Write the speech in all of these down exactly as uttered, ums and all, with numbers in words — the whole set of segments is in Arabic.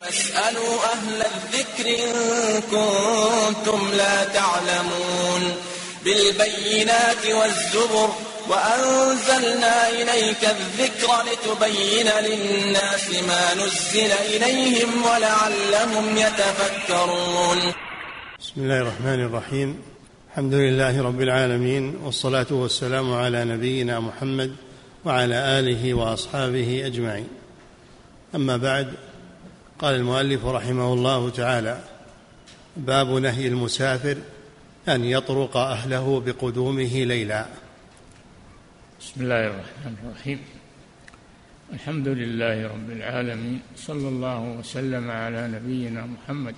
فاسألوا أهل الذكر إن كنتم لا تعلمون بالبينات والزبر وأنزلنا إليك الذكر لتبين للناس ما نزل إليهم ولعلهم يتفكرون. بسم الله الرحمن الرحيم. الحمد لله رب العالمين، والصلاة والسلام على نبينا محمد وعلى آله وأصحابه أجمعين. أما بعد، قال المؤلف رحمه الله تعالى: باب نهي المسافر أن يطرق أهله بقدومه ليلا. بسم الله الرحمن الرحيم. الحمد لله رب العالمين، صلى الله وسلم على نبينا محمد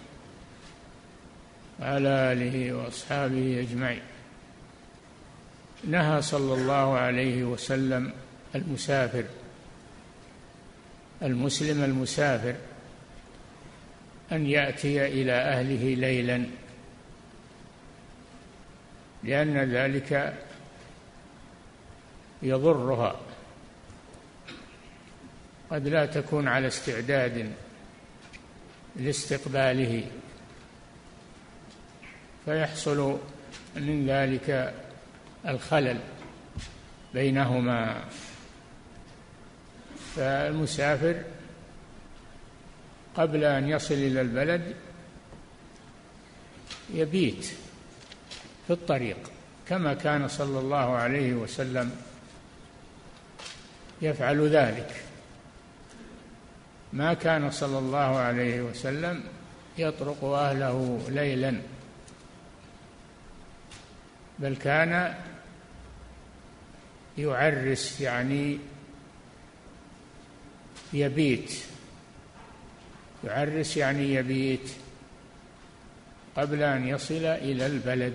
وعلى آله وأصحابه أجمعين. نهى صلى الله عليه وسلم المسافر المسلم المسافر أن يأتي إلى أهله ليلا، لأن ذلك يضرها، قد لا تكون على استعداد لاستقباله، فيحصل من ذلك الخلل بينهما. فالمسافر قبل أن يصل إلى البلد يبيت في الطريق، كما كان صلى الله عليه وسلم يفعل ذلك. ما كان صلى الله عليه وسلم يطرق أهله ليلا، بل كان يعرس، يعني يبيت يعرس يعني يبيت قبل أن يصل إلى البلد،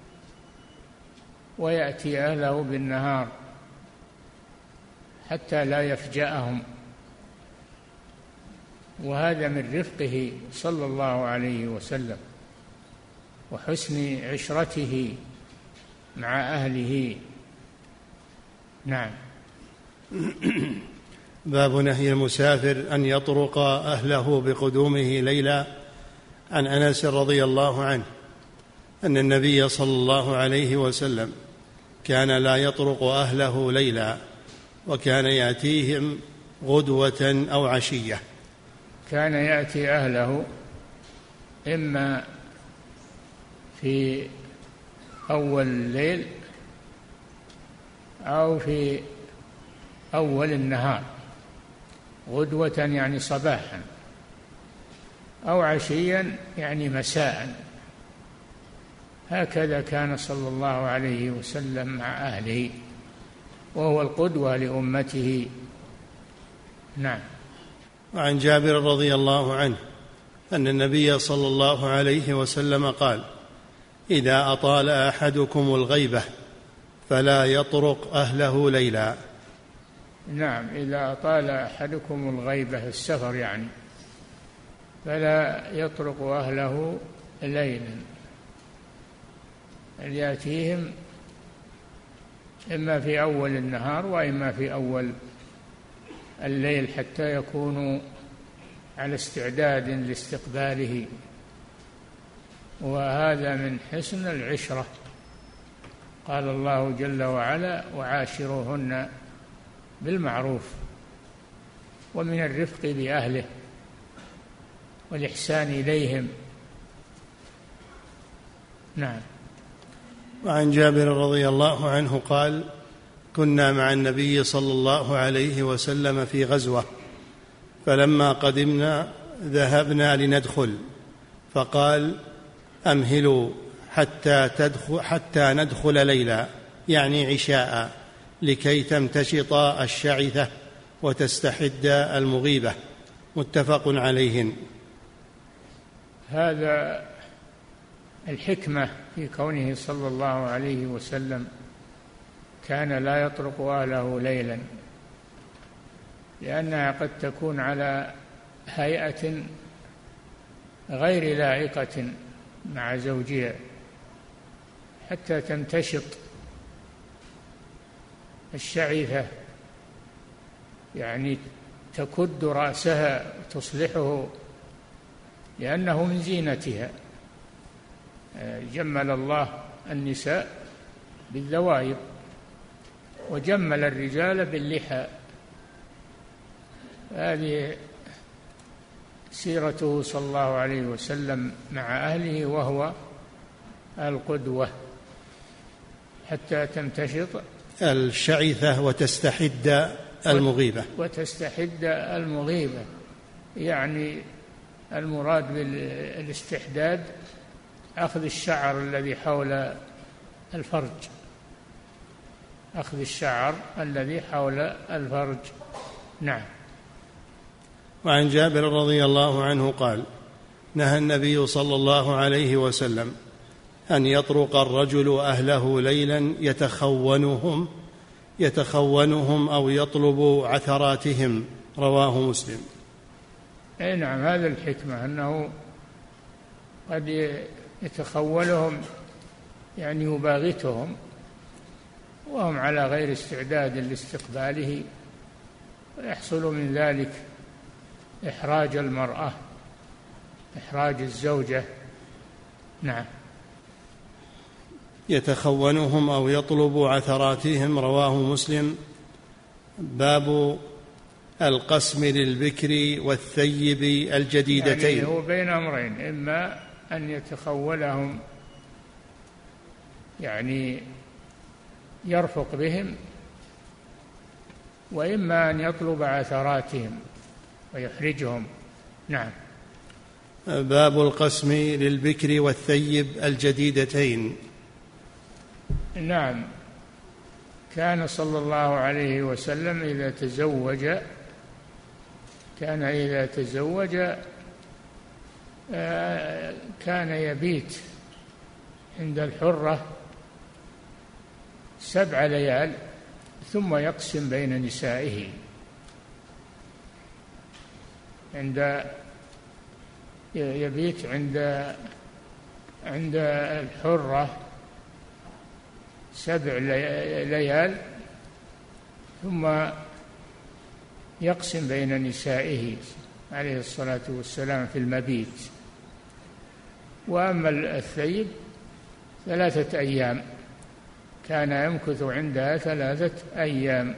ويأتي أهله بالنهار حتى لا يفجأهم. وهذا من رفقه صلى الله عليه وسلم وحسن عشرته مع أهله. نعم. باب نهي المسافر أن يطرق أهله بقدومه ليلا. عن أنس رضي الله عنه أن النبي صلى الله عليه وسلم كان لا يطرق أهله ليلا، وكان يأتيهم غدوة أو عشية. كان يأتي أهله إما في أول الليل أو في أول النهار، غدوة يعني صباحا، أو عشيا يعني مساء. هكذا كان صلى الله عليه وسلم مع أهله، وهو القدوة لأمته. نعم. وعن جابر رضي الله عنه أن النبي صلى الله عليه وسلم قال: إذا أطال أحدكم الغيبة فلا يطرق أهله ليلا. نعم، إذا أطال أحدكم الغيبة، السفر يعني، فلا يطرق أهله ليلا، يأتيهم إما في أول النهار وإما في أول الليل، حتى يكونوا على استعداد لاستقباله. وهذا من حسن العشرة. قال الله جل وعلا: وعاشروهن بالمعروف. ومن الرفق بأهله والإحسان إليهم. نعم. وعن جابر رضي الله عنه قال: كنا مع النبي صلى الله عليه وسلم في غزوة، فلما قدمنا ذهبنا لندخل، فقال: أمهلوا حتى, تدخل حتى ندخل ليلا، يعني عشاء، لكي تمتشط الشعثة وتستحد المغيبة. متفق عليهن. هذا الحكمة في كونه صلى الله عليه وسلم كان لا يطرق أهله ليلا، لأنها قد تكون على هيئة غير لائقة مع زوجها، حتى تمتشط الشعيثة، يعني تكد رأسها تصلحه لأنه من زينتها. جمل الله النساء بالذوائب وجمل الرجال باللحى. هذه سيرته صلى الله عليه وسلم مع أهله، وهو القدوة حتى تمتشط الشعثة وتستحد المغيبة. وتستحد المغيبة يعني المراد بالاستحداد أخذ الشعر الذي حول الفرج، أخذ الشعر الذي حول الفرج. نعم. وعن جابر رضي الله عنه قال: نهى النبي صلى الله عليه وسلم أن يطرق الرجل أهله ليلا يتخونهم يتخونهم أو يطلب عثراتهم، رواه مسلم. أي نعم، هذا الحكمة أنه قد يتخولهم يعني يباغتهم وهم على غير استعداد لاستقباله، ويحصل من ذلك إحراج المرأة، إحراج الزوجة. نعم. يتخونهم أو يطلب عثراتهم، رواه مسلم. باب القسم للبكر والثيب الجديدتين. يعني هو بين أمرين: إما أن يتخولهم يعني يرفق بهم، وإما أن يطلب عثراتهم ويحرجهم. نعم. باب القسم للبكر والثيب الجديدتين. نعم. كان صلى الله عليه وسلم إذا تزوج كان إذا تزوج كان يبيت عند الحرة سبع ليال ثم يقسم بين نسائه. عند يبيت عند عند الحرة سبع ليال ثم يقسم بين نسائه عليه الصلاة والسلام في المبيت. وأما الثيب ثلاثة أيام، كان يمكث عندها ثلاثة أيام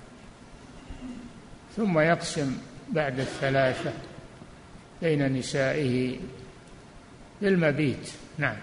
ثم يقسم بعد الثلاثة بين نسائه بالمبيت. نعم.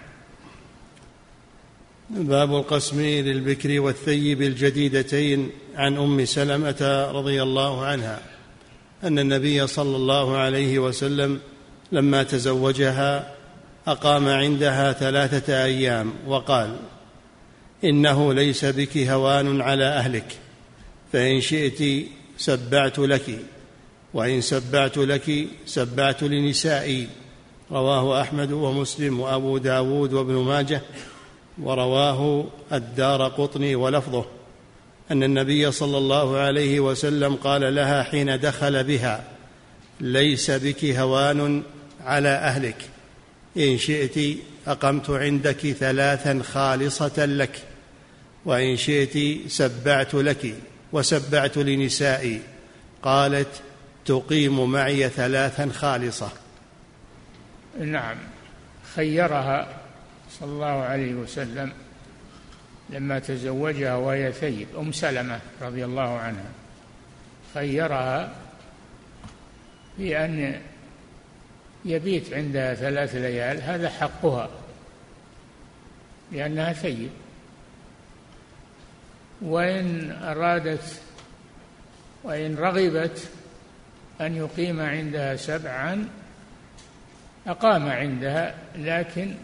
باب القسم للبكر والثيب الجديدتين. عن أم سلمة رضي الله عنها أن النبي صلى الله عليه وسلم لما تزوجها أقام عندها ثلاثة أيام وقال: إنه ليس بك هوان على أهلك، فإن شئت سبعت لك، وإن سبعت لك سبعت لنسائي. رواه أحمد ومسلم وأبو داود وابن ماجه، ورواه الدارقطني ولفظه أن النبي صلى الله عليه وسلم قال لها حين دخل بها: ليس بك هوان على أهلك، إن شئت أقمت عندك ثلاثا خالصة لك، وإن شئت سبعت لك وسبعت لنسائي. قالت: تقيم معي ثلاثا خالصة. نعم. خيرها صلى الله عليه وسلم لما تزوجها وهي ثيب، أم سلمة رضي الله عنها، خيرها بأن يبيت عندها ثلاث ليال، هذا حقها لأنها ثيب، وإن أرادت وإن رغبت أن يقيم عندها سبعا أقام عندها، لكن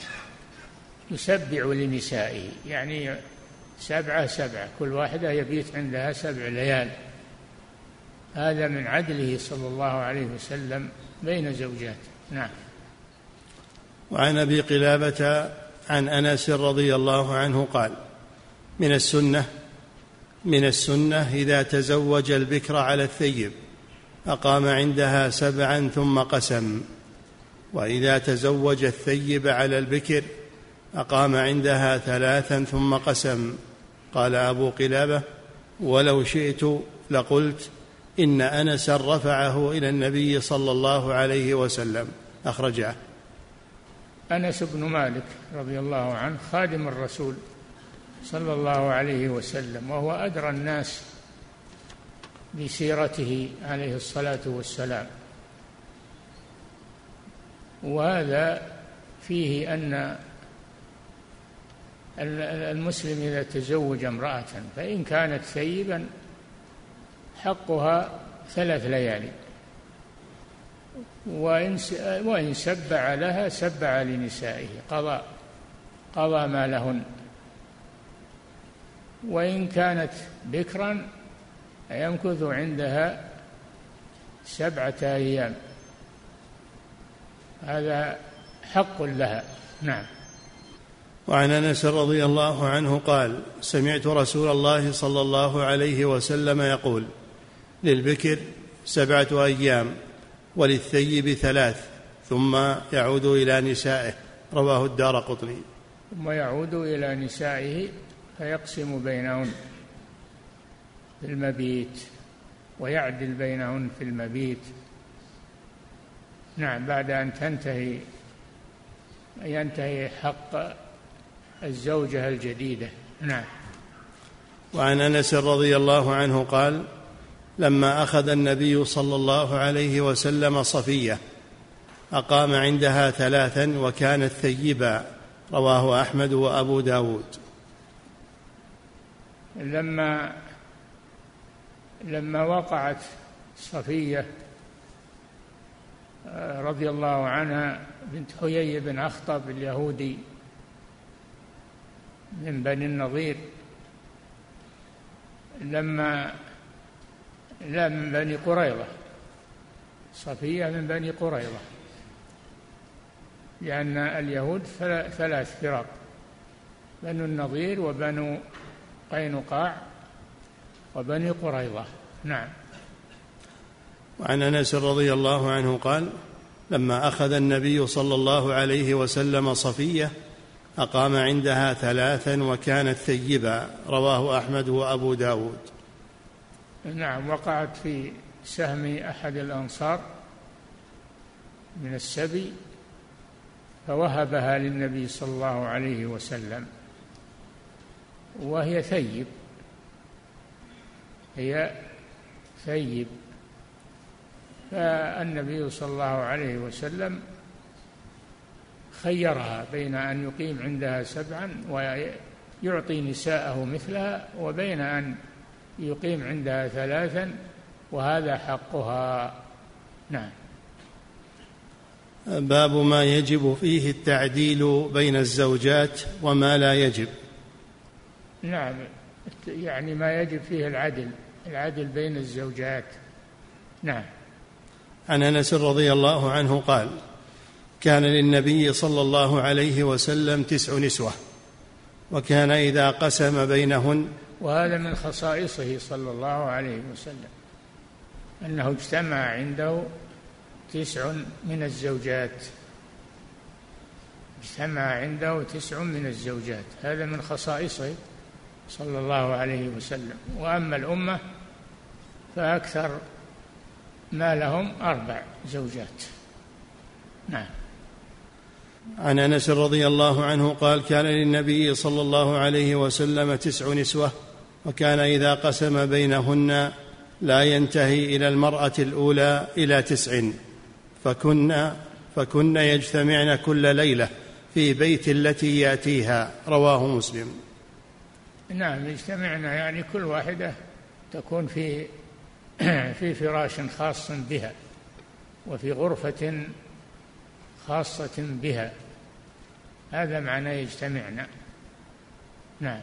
يسبع لنسائه، يعني سبعة سبعة، كل واحدة يبيت عندها سبع ليال. هذا من عدله صلى الله عليه وسلم بين زوجاته. نعم. وعن أبي قلابة عن أنس رضي الله عنه قال: من السنة من السنة إذا تزوج البكر على الثيب أقام عندها سبعا ثم قسم، وإذا تزوج الثيب على البكر أقام عندها ثلاثا ثم قسم. قال أبو قلابة: ولو شئت لقلت إن أنسا رفعه إلى النبي صلى الله عليه وسلم، أخرجه. أنس بن مالك رضي الله عنه خادم الرسول صلى الله عليه وسلم، وهو أدرى الناس بسيرته عليه الصلاة والسلام، وهذا فيه أن المسلم إذا تزوج امرأة فإن كانت ثيبا حقها ثلاث ليالي، وإن سبع لها سبع لنسائه قضى قضى ما لهن، وإن كانت بكرا يمكث عندها سبعة أيام، هذا حق لها. نعم. وعن أنس رضي الله عنه قال: سمعت رسول الله صلى الله عليه وسلم يقول: للبكر سبعة أيام وللثيب ثلاث ثم يعود إلى نسائه. رواه الدارقطني. ثم يعود إلى نسائه فيقسم بينهن في المبيت ويعدل بينهن في المبيت. نعم، بعد أن تنتهي ينتهي حق الزوجة الجديدة. نعم. وعن أنس رضي الله عنه قال: لما أخذ النبي صلى الله عليه وسلم صفية أقام عندها ثلاثا وكانت ثيبا. رواه أحمد وأبو داود. لما لما وقعت صفية رضي الله عنها بنت حيي بن أخطب اليهودي من بني النضير، لما لا من بني قريظة، صفية من بني قريظة، لأن اليهود ثلاث فرق: بنو النضير وبنو قينقاع وبني قريظة. نعم. وعن أنس رضي الله عنه قال: لما أخذ النبي صلى الله عليه وسلم صفية أقام عندها ثلاثا وكانت ثيبا. رواه أحمد وأبو داود. نعم. وقعت في سهم أحد الأنصار من السبي فوهبها للنبي صلى الله عليه وسلم وهي ثيب، هي ثيب فالنبي صلى الله عليه وسلم خيرها بين أن يقيم عندها سبعا ويعطي نساءه مثلها، وبين أن يقيم عندها ثلاثا وهذا حقها. نعم. باب ما يجب فيه التعديل بين الزوجات وما لا يجب. نعم، يعني ما يجب فيه العدل العدل بين الزوجات. نعم. عن أنس رضي الله عنه قال: كان للنبي صلى الله عليه وسلم تسع نسوة وكان إذا قسم بينهن، وهذا من خصائصه صلى الله عليه وسلم أنه اجتمع عنده تسع من الزوجات، اجتمع عنده تسع من الزوجات، هذا من خصائصه صلى الله عليه وسلم. وأما الأمة فأكثر ما لهم أربع زوجات. نعم. عن أنس رضي الله عنه قال: كان للنبي صلى الله عليه وسلم تسع نسوة وكان إذا قسم بينهن لا ينتهي إلى المرأة الأولى إلى تسع فكن, فكن يجتمعن كل ليلة في بيت التي يأتيها. رواه مسلم. نعم، يجتمعن يعني كل واحدة تكون في في فراش خاص بها وفي غرفة خاصة بها، هذا معنى يجتمعن. نعم.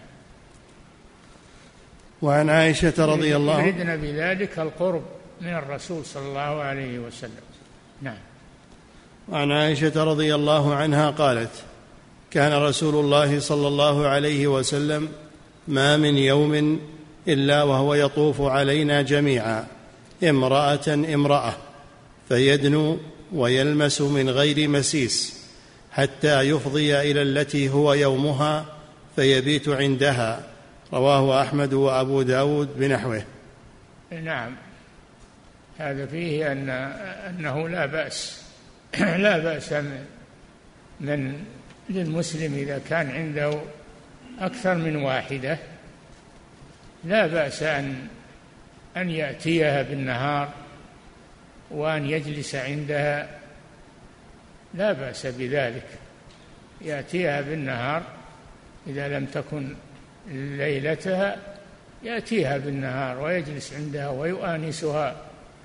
وعن عائشة رضي الله عنها يريدن بذلك القرب من الرسول صلى الله عليه وسلم. نعم. وعن عائشة رضي الله عنها قالت: كان رسول الله صلى الله عليه وسلم ما من يوم إلا وهو يطوف علينا جميعا امرأة امرأة فيدنو ويلمس من غير مسيس حتى يفضي إلى التي هو يومها فيبيت عندها. رواه أحمد وأبو داود بنحوه. نعم، هذا فيه أن أنه لا بأس لا بأس من للمسلم إذا كان عنده أكثر من واحدة، لا بأس أن أن يأتيها بالنهار وأن يجلس عندها، لا بأس بذلك. يأتيها بالنهار إذا لم تكن ليلتها، يأتيها بالنهار ويجلس عندها ويؤانسها.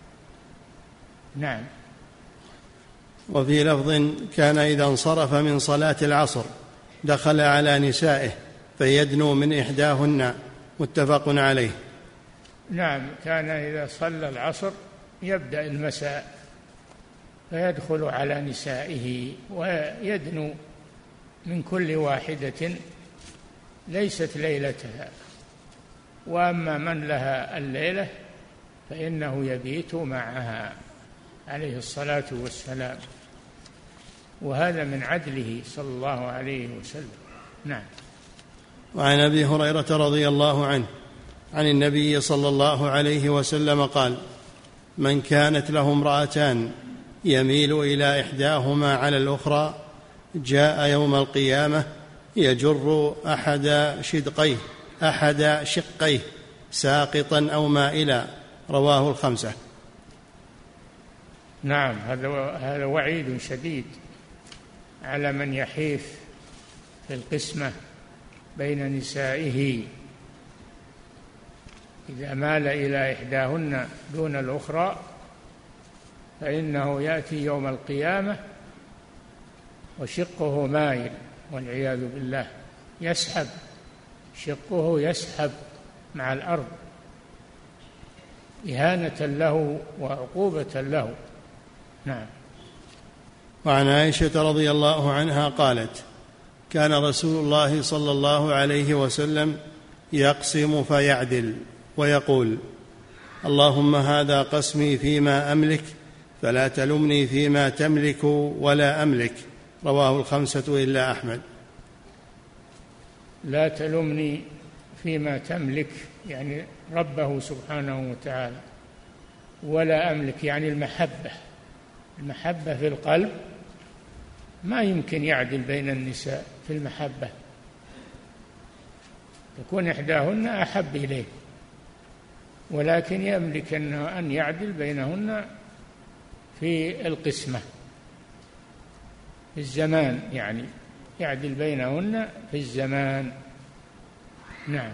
نعم. وفي لفظ: كان إذا انصرف من صلاة العصر دخل على نسائه فيدنو من إحداهن، متفق عليه. نعم، كان إذا صلى العصر يبدأ المساء فيدخل على نسائه ويدنو من كل واحدة ليست ليلتها، وأما من لها الليلة فإنه يبيت معها عليه الصلاة والسلام، وهذا من عدله صلى الله عليه وسلم. نعم. وعن أبي هريرة رضي الله عنه عن النبي صلى الله عليه وسلم قال: من كانت له امرأتان يميل إلى إحداهما على الأخرى جاء يوم القيامة يجر أحد شدقيه أحد شقيه ساقطا أو مائلا، رواه الخمسة. نعم، هذا هذا وعيد شديد على من يحيف في القسمة بين نسائه، إذا مال إلى إحداهن دون الأخرى فإنه يأتي يوم القيامة وشقه مايل والعياذ بالله، يسحب شقه يسحب مع الأرض إهانة له وعقوبة له. نعم. وعن عائشة رضي الله عنها قالت: كان رسول الله صلى الله عليه وسلم يقسم فيعدل ويقول: اللهم هذا قسمي فيما أملك فلا تلمني فيما تملك ولا أملك، رواه الخمسة إلا أحمد. لا تلمني فيما تملك يعني ربه سبحانه وتعالى، ولا أملك يعني المحبة المحبة في القلب، ما يمكن يعدل بين النساء في المحبة، تكون إحداهن أحب إليه، ولكن يملك أن يعدل بينهن في القسمة في الزمان، يعني يعدل بينهن في الزمان. نعم.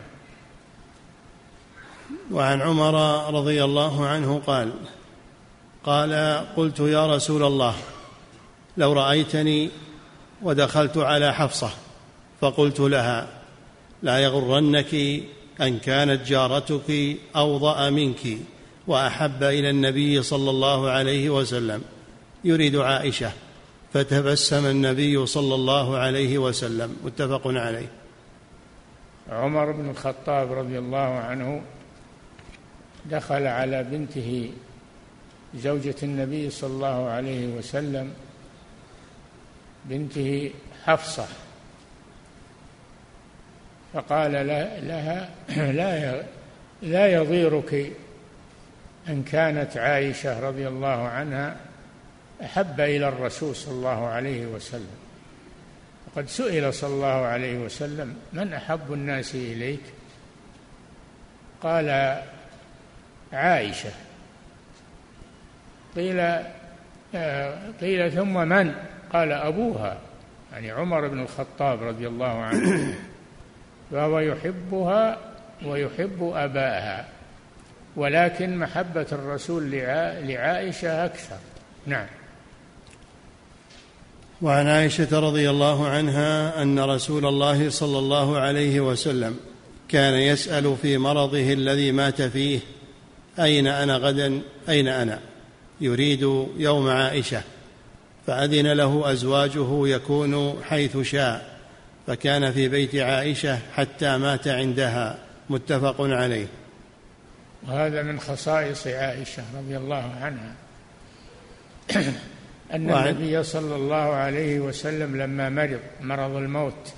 وعن عمر رضي الله عنه قال: قال قلت يا رسول الله لو رأيتني ودخلت على حفصة فقلت لها لا يغرنك أن كانت جارتك أوضأ منك وأحب إلى النبي صلى الله عليه وسلم، يريد عائشة، فتبسم النبي صلى الله عليه وسلم، متفق عليه. عمر بن الخطاب رضي الله عنه دخل على بنته زوجة النبي صلى الله عليه وسلم، بنته حفصة، فقال لها لا لا يضيرك أن كانت عائشة رضي الله عنها أحب إلى الرسول صلى الله عليه وسلم. وقد سئل صلى الله عليه وسلم: من أحب الناس إليك؟ قال: عائشة. قيل قيل ثم من؟ قال: أبوها، يعني عمر بن الخطاب رضي الله عنه، فهو يحبها ويحب أباها، ولكن محبة الرسول لعائشة أكثر. نعم. وعن عائشة رضي الله عنها أن رسول الله صلى الله عليه وسلم كان يسأل في مرضه الذي مات فيه: أين أنا غدا؟ أين أنا؟ يريد يوم عائشة، فأذن له أزواجه يكون حيث شاء، فكان في بيت عائشة حتى مات عندها، متفق عليه. وهذا من خصائص عائشة رضي الله عنها أن وعن النبي صلى الله عليه وسلم لما مرض مرض الموت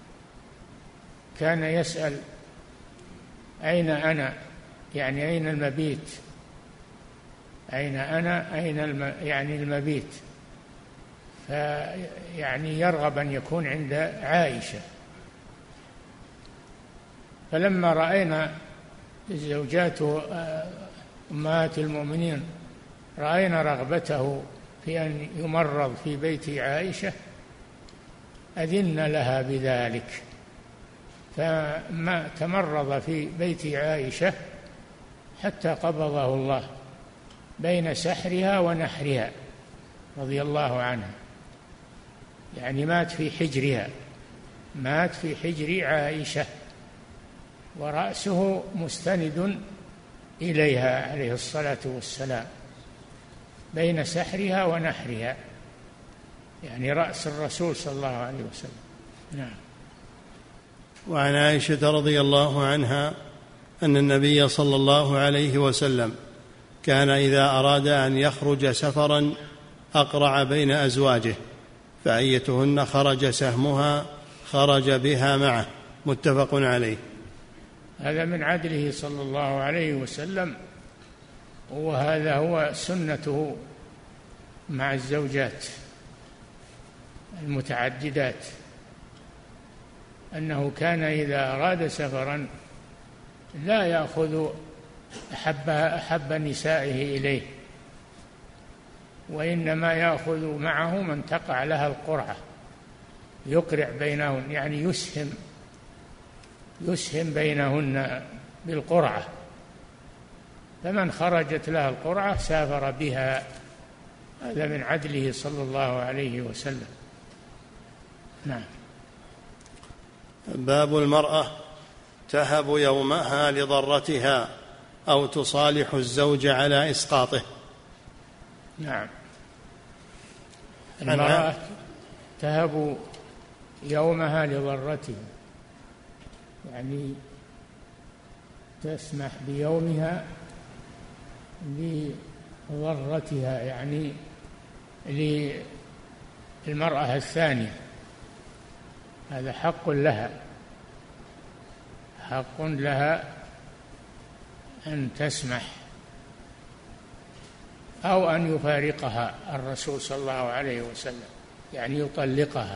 كان يسأل: أين أنا؟ يعني أين المبيت؟ أين أنا؟ أين الم... يعني المبيت؟ فيعني يرغب أن يكون عند عائشة. فلما رأينا زوجات أمهات المؤمنين رأينا رغبته في أن يمرض في بيت عائشة أذن لها بذلك، فما تمرض في بيت عائشة حتى قبضه الله بين سحرها ونحرها رضي الله عنها، يعني مات في حجرها، مات في حجر عائشة ورأسه مستند إليها عليه الصلاة والسلام بين سحرها ونحرها، يعني رأس الرسول صلى الله عليه وسلم. نعم. وعن عائشة رضي الله عنها أن النبي صلى الله عليه وسلم كان إذا أراد أن يخرج سفرا أقرع بين أزواجه، فأيتهن خرج سهمها خرج بها معه، متفق عليه. هذا من عدله صلى الله عليه وسلم، وهذا هو سنته مع الزوجات المتعددات، أنه كان إذا أراد سفرا لا يأخذ أحب, أحب نسائه إليه، وإنما يأخذ معه من تقع لها القرعة، يقرع بينهن، يعني يسهم يسهم بينهن بالقرعة، فمن خرجت لها القرعة سافر بها. هذا من عدله صلى الله عليه وسلم. نعم. باب المرأة تهب يومها لضرتها أو تصالح الزوج على إسقاطه. نعم. المرأة تهب يومها لضرتها، يعني تسمح بيومها لضرتها، يعني للمرأة الثانية، هذا حق لها، حق لها أن تسمح أو أن يفارقها الرسول صلى الله عليه وسلم، يعني يطلقها،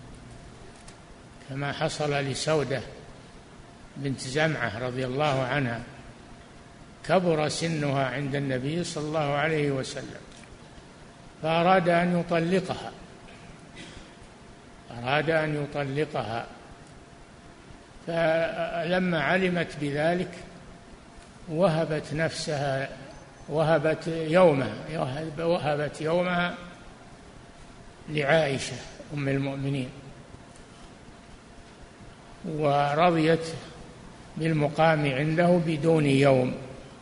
كما حصل لسودة بنت زمعة رضي الله عنها، كبر سنها عند النبي صلى الله عليه وسلم فأراد أن يطلقها أراد أن يطلقها فلما علمت بذلك وهبت نفسها وهبت يومها وهبت يومها لعائشة أم المؤمنين، ورضيت بالمقام عنده بدون يوم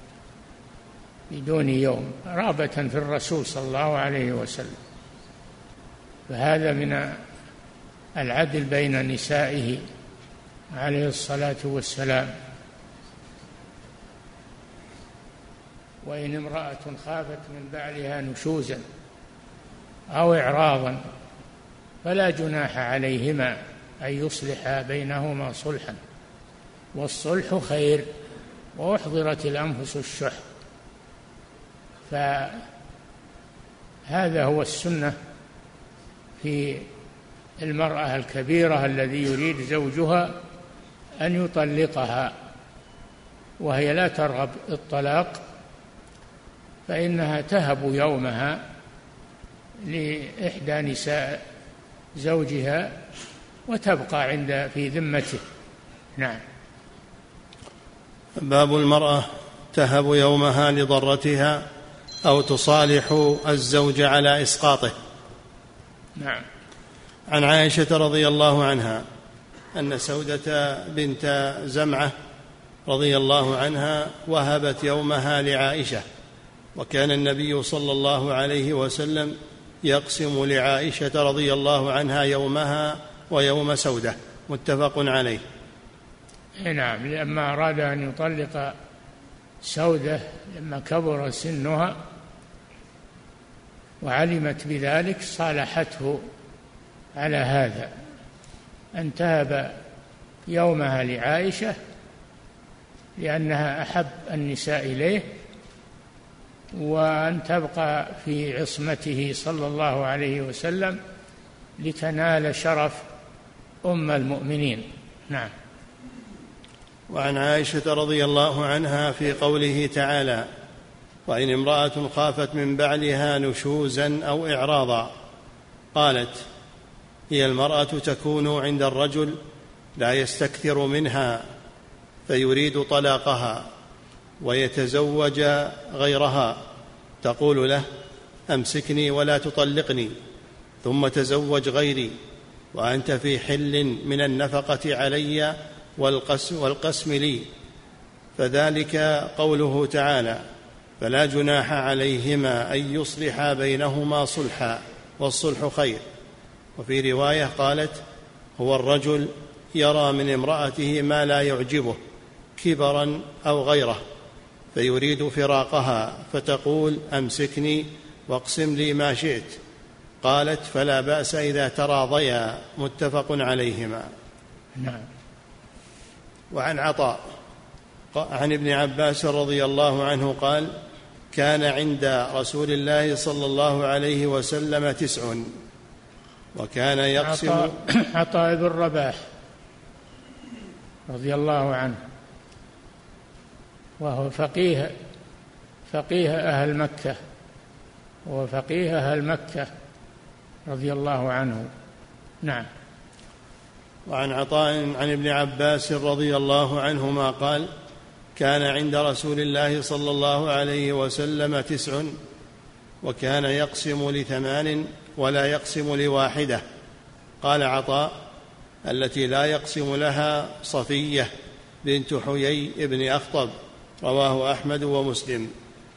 بدون يوم رغبة في الرسول صلى الله عليه وسلم. فهذا من العدل بين نسائه عليه الصلاة والسلام. وإن امرأة خافت من بعلها نشوزا أو إعراضا فلا جناح عليهما أن يصلحا بينهما صلحا، والصلح خير، وأحضرت الأنفس الشح. فهذا هو السنة في المرأة الكبيرة الذي يريد زوجها أن يطلقها وهي لا ترغب الطلاق، فإنها تهب يومها لإحدى نساء زوجها وتبقى عند في ذمته. نعم. باب المرأة تهب يومها لضرتها أو تصالح الزوج على إسقاطه. نعم. عن عائشة رضي الله عنها أن سودة بنت زمعة رضي الله عنها وهبت يومها لعائشة، وكان النبي صلى الله عليه وسلم يقسم لعائشة رضي الله عنها يومها ويوم سودة، متفق عليه. نعم. لما أراد أن يطلق سودة لما كبر سنها وعلمت بذلك صالحته على هذا، أن تهب يومها لعائشة لأنها أحب النساء إليه، وأن تبقى في عصمته صلى الله عليه وسلم لتنال شرف أم المؤمنين. نعم. وعن عائشة رضي الله عنها في قوله تعالى: وإن امرأة خافت من بعلها نشوزا أو إعراضا، قالت: هي المرأة تكون عند الرجل لا يستكثر منها فيريد طلاقها ويتزوج غيرها، تقول له: أمسكني ولا تطلقني، ثم تزوج غيري وأنت في حل من النفقة علي والقسم لي. فذلك قوله تعالى: فلا جناح عليهما أن يصلحا بينهما صلحا والصلح خير. وفي رواية قالت: هو الرجل يرى من امرأته ما لا يعجبه كبرا أو غيره فيريد فراقها، فتقول: أمسكني واقسم لي ما شئت. قالت: فلا بأس إذا تراضيا. متفق عليهما. نعم. وعن عطاء عن ابن عباس رضي الله عنه قال: كان عند رسول الله صلى الله عليه وسلم تسع، وكان يقسم. عطاء, عطاء بن رباح رضي الله عنه، وهو فقيه فقيه أهل مكة، وهو فقيه أهل مكة رضي الله عنه. نعم. وعن عطاء عن ابن عباس رضي الله عنهما قال: كان عند رسول الله صلى الله عليه وسلم تسع، وكان يقسم لثمان ولا يقسم لواحدة. قال عطاء: التي لا يقسم لها صفية بنت حيي بن أخطب. رواه أحمد ومسلم.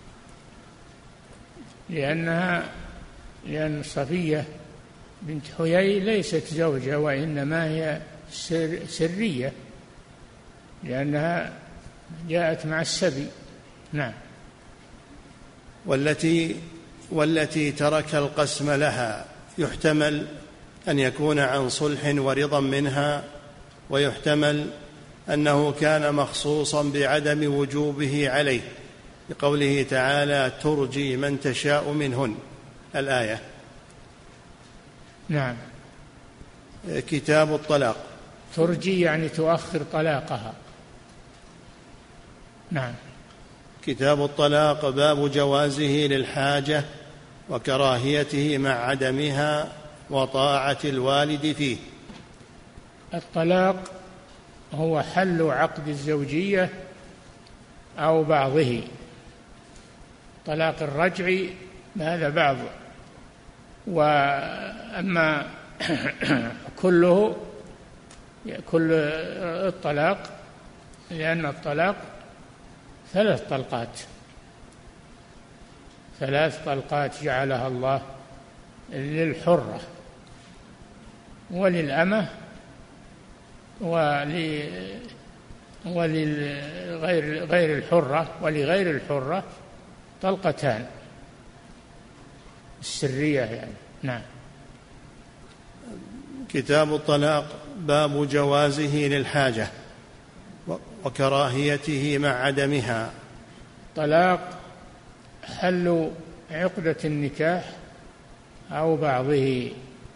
لأنها لأن صفية بنت حيي ليست زوجة، وإنما هي سر سرية، لأنها جاءت مع السبي. نعم. والتي والتي ترك القسم لها يحتمل أن يكون عن صلح ورضا منها، ويحتمل أنه كان مخصوصا بعدم وجوبه عليه، بقوله تعالى: ترجي من تشاء منهن، الآية. نعم. كتاب الطلاق. ترجي يعني تؤخر طلاقها. نعم. كتاب الطلاق. باب جوازه للحاجة وكراهيته مع عدمها وطاعة الوالد فيه. الطلاق هو حل عقد الزوجية أو بعضه. طلاق الرجعي هذا بعض، وأما كله كل الطلاق، لأن الطلاق ثلاث طلقات ثلاث طلقات جعلها الله للحرة وللأمة وللغير غير الحرة ولغير الحرة طلقتان السرية يعني. نعم. كتاب الطلاق. باب جوازه للحاجة وكراهيته مع عدمها. طلاق حل عقدة النكاح أو بعضه،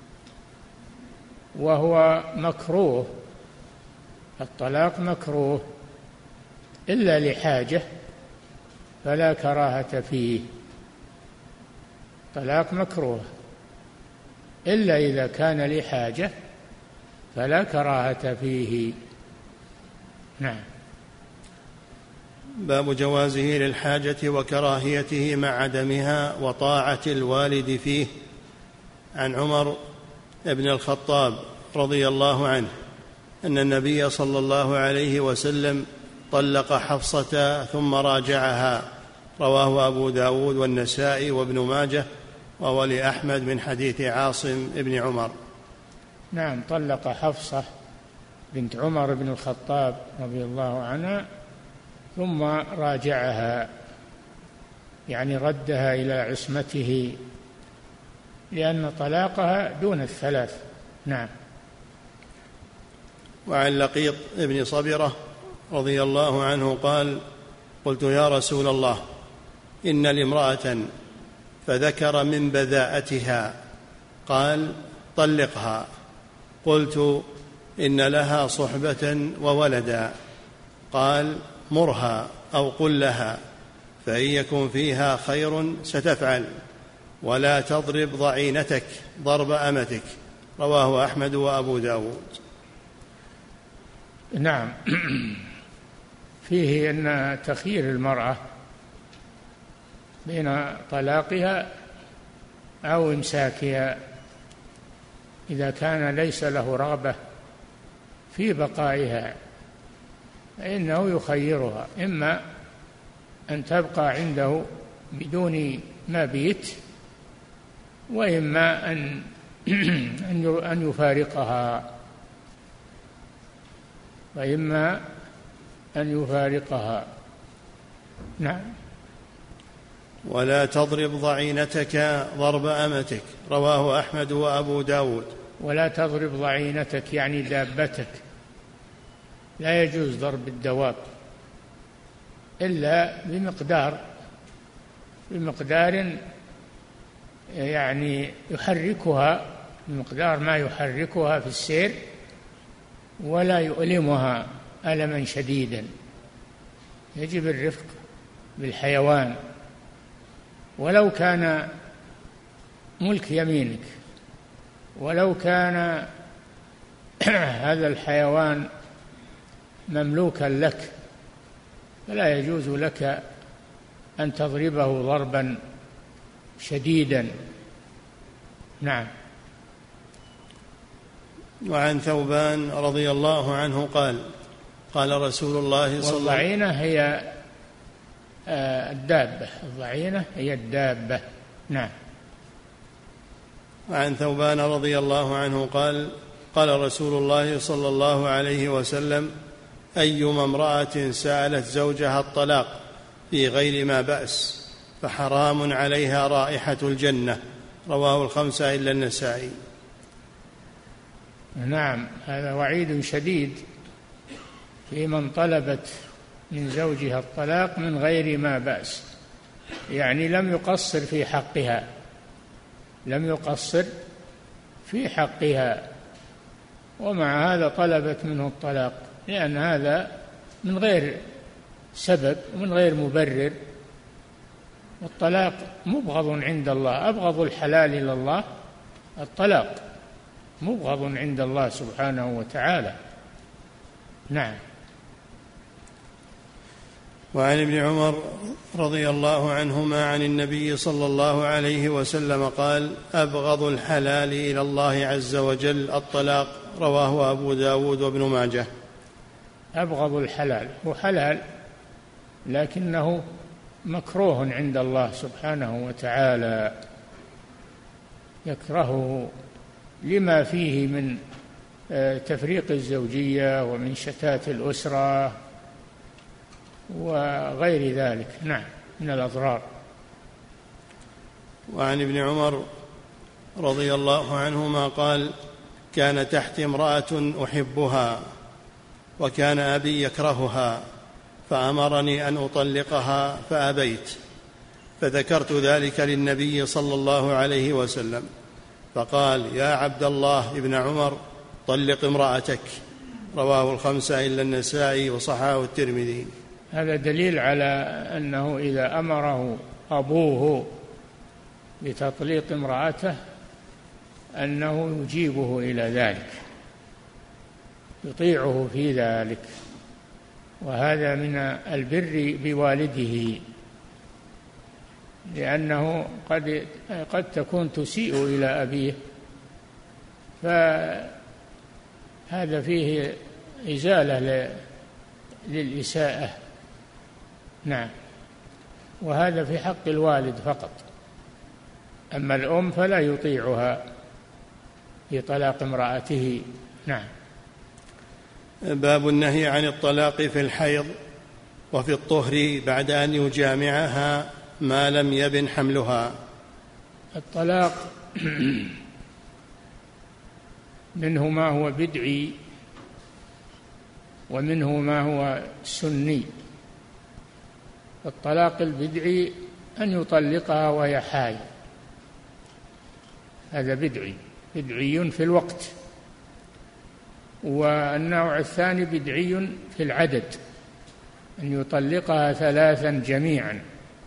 وهو مكروه. الطلاق مكروه إلا لحاجة فلا كراهة فيه. طلاق مكروه إلا إذا كان لحاجة فلا كراهة فيه. نعم. باب جوازه للحاجة وكراهيته مع عدمها وطاعة الوالد فيه. عن عمر بن الخطاب رضي الله عنه أن النبي صلى الله عليه وسلم طلق حفصة ثم راجعها. رواه أبو داود والنسائي وابن ماجه، وهو لأحمد من حديث عاصم بن عمر. نعم. طلق حفصة بنت عمر بن الخطاب رضي الله عنها ثم راجعها، يعني ردها إلى عصمته، لأن طلاقها دون الثلاث. نعم. وعن لقيط بن صبرة رضي الله عنه قال: قلت: يا رسول الله، إن لامرأة فذكر من بذاءتها قال طلقها. قلت إن لها صحبة وولدا. قال مرها أو قل لها، فإن يكن فيها خير ستفعل، ولا تضرب ضعينتك ضرب أمتك. رواه أحمد وأبو داود. نعم. فيه أن تخيير المرأة بين طلاقها أو إمساكها إذا كان ليس له رغبة في بقائها فإنه يخيرها، إما أن تبقى عنده بدون مبيت، وإما أن أن يفارقها وإما أن يفارقها. نعم. ولا تضرب ضعينتك ضرب أمتك. رواه أحمد وأبو داود. ولا تضرب ضعينتك يعني دابتك، لا يجوز ضرب الدواب إلا بمقدار بمقدار يعني يحركها، بمقدار ما يحركها في السير ولا يؤلمها ألما شديدا. يجب الرفق بالحيوان ولو كان ملك يمينك، ولو كان هذا الحيوان مملوكا لك، فلا يجوز لك أن تضربه ضربا شديدا. نعم. وعن ثوبان رضي الله عنه قال قال رسول الله صلى الله عليه وسلم: والضعينة هي الدابة، الضعينة هي الدابة. نعم. وعن ثوبان رضي الله عنه قال قال رسول الله صلى الله عليه وسلم: أيما امرأة سألت زوجها الطلاق في غير ما بأس فحرام عليها رائحة الجنة. رواه الخمسة إلا النسائي. نعم، هذا وعيد شديد في من طلبت من زوجها الطلاق من غير ما بأس، يعني لم يقصر في حقها، لم يقصر في حقها، ومع هذا طلبت منه الطلاق، لأن هذا من غير سبب ومن غير مبرر. والطلاق مبغض عند الله، أبغض الحلال إلى الله الطلاق، مبغض عند الله سبحانه وتعالى. نعم. وعن ابن عمر رضي الله عنهما عن النبي صلى الله عليه وسلم قال: أبغض الحلال إلى الله عز وجل الطلاق. رواه أبو داود وابن ماجه. أبغض الحلال هو حلال لكنه مكروه عند الله سبحانه وتعالى، يكرهه لما فيه من تفريق الزوجية ومن شتات الأسرة وغير ذلك. نعم، من الأضرار. وعن ابن عمر رضي الله عنهما قال: كان تحت امرأة أحبها وكان أبي يكرهها فأمرني أن أطلقها فأبيت، فذكرت ذلك للنبي صلى الله عليه وسلم فقال: يا عبد الله ابن عمر طلق امرأتك. رواه الخمسة إلا النسائي وصححه الترمذي. هذا دليل على أنه إذا أمره أبوه بتطليق امرأته أنه يجيبه إلى ذلك، يطيعه في ذلك، وهذا من البر بوالده، لأنه قد قد تكون تسيء إلى أبيه، فهذا فيه إزالة للإساءة. نعم. وهذا في حق الوالد فقط، أما الأم فلا يطيعها في طلاق امرأته. نعم. باب النهي عن الطلاق في الحيض وفي الطهر بعد أن يجامعها ما لم يبن حملها. الطلاق منه ما هو بدعي ومنه ما هو سني. الطلاق البدعي أن يطلقها وهي حائض، هذا بدعي بدعي في الوقت. والنوع الثاني بدعي في العدد، أن يطلقها ثلاثا جميعا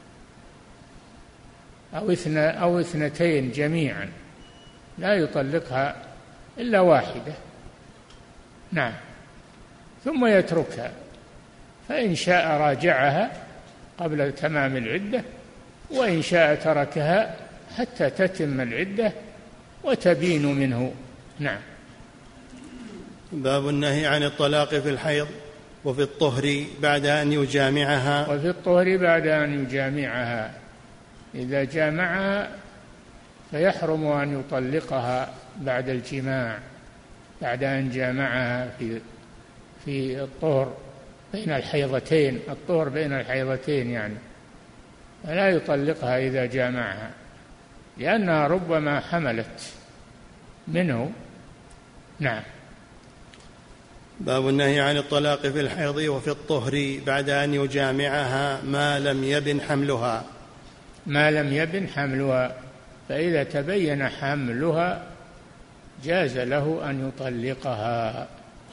أو اثنا أو اثنتين جميعا، لا يطلقها إلا واحدة. نعم. ثم يتركها، فإن شاء راجعها قبل تمام العدة، وإن شاء تركها حتى تتم العدة وتبين منه. نعم. باب النهي عن الطلاق في الحيض وفي الطهر بعد أن يجامعها. وفي الطهر بعد أن يجامعها، إذا جامعها فيحرم أن يطلقها بعد الجماع، بعد أن جامعها في في الطهر بين الحيضتين، الطهر بين الحيضتين يعني، فلا يطلقها إذا جامعها، لأنها ربما حملت منه. نعم. باب النهي عن الطلاق في الحيض وفي الطهر بعد أن يجامعها ما لم يبن حملها. ما لم يبن حملها، فإذا تبين حملها جاز له أن يطلقها،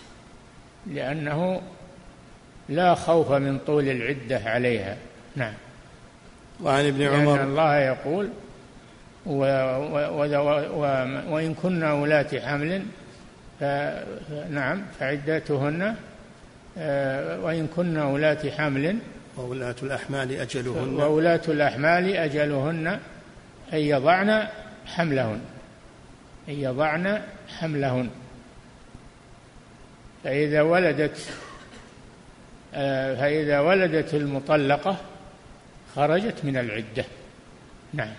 لأنه لا خوف من طول العدة عليها. نعم. وعن ابن عمر لأن الله يقول و و و وإن كنا ولاة حمل نعم فعدتهن، وإن كنا ولاة حمل وولاة الأحمال أجلهن وولاة الأحمال أجلهن أن يضعن حملهن أن يضعن حملهن فإذا ولدت فإذا ولدت المطلقة خرجت من العدة. نعم.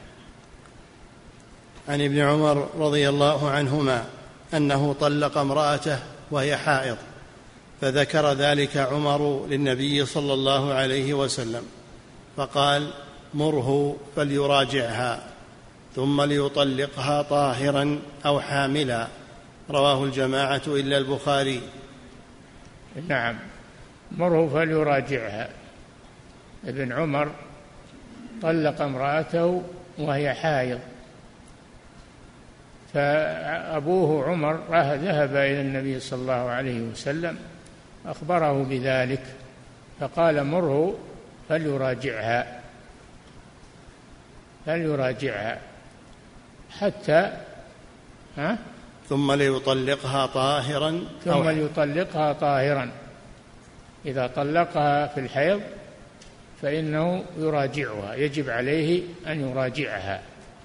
عن ابن عمر رضي الله عنهما أنه طلق امرأته وهي حائض، فذكر ذلك عمر للنبي صلى الله عليه وسلم فقال: مره فليراجعها ثم ليطلقها طاهرا أو حاملا. رواه الجماعة إلا البخاري. نعم. مره فليراجعها. ابن عمر طلق امرأته وهي حائض، فأبوه عمر ذهب إلى النبي صلى الله عليه وسلم أخبره بذلك، فقال: مره فليراجعها فليراجعها حتى ها ثم ليطلقها طاهرا ثم ليطلقها طاهرا. إذا طلقها في الحيض فإنه يراجعها، يجب عليه أن يراجعها،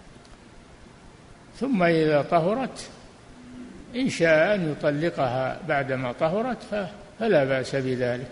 ثم إذا طهرت إن شاء أن يطلقها بعدما طهرت فلا بأس بذلك.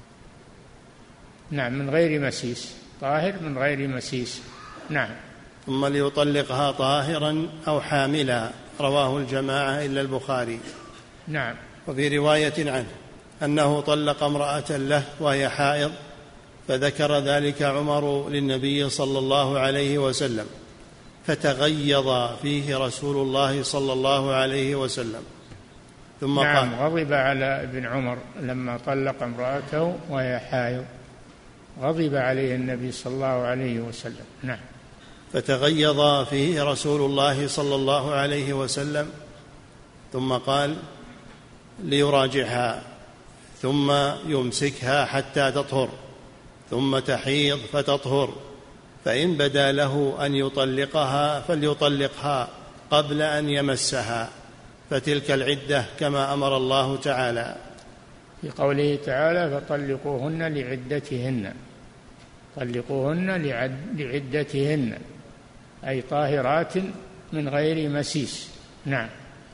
نعم. من غير مسيس، طاهر من غير مسيس. نعم. ثم ليطلقها طاهرا أو حاملا. رواه الجماعة إلا البخاري. نعم. وفي رواية عنه أنه طلق امرأة له وهي حائض، فذكر ذلك عمر للنبي صلى الله عليه وسلم فتغيظ فيه رسول الله صلى الله عليه وسلم ثم نعم قال: غضب على ابن عمر لما طلق امرأته وهي حائض، غضب عليه النبي صلى الله عليه وسلم. نعم. فتغيظ فيه رسول الله صلى الله عليه وسلم ثم قال: ليراجعها ثم يمسكها حتى تطهر ثم تحيض فتطهر، فإن بدا له أن يطلقها فليطلقها قبل أن يمسها، فتلك العدة كما أمر الله تعالى. في قوله تعالى: فطلقوهن لعدتهن، طلقوهن لعدتهن أي طاهرات من غير مسيس. نعم.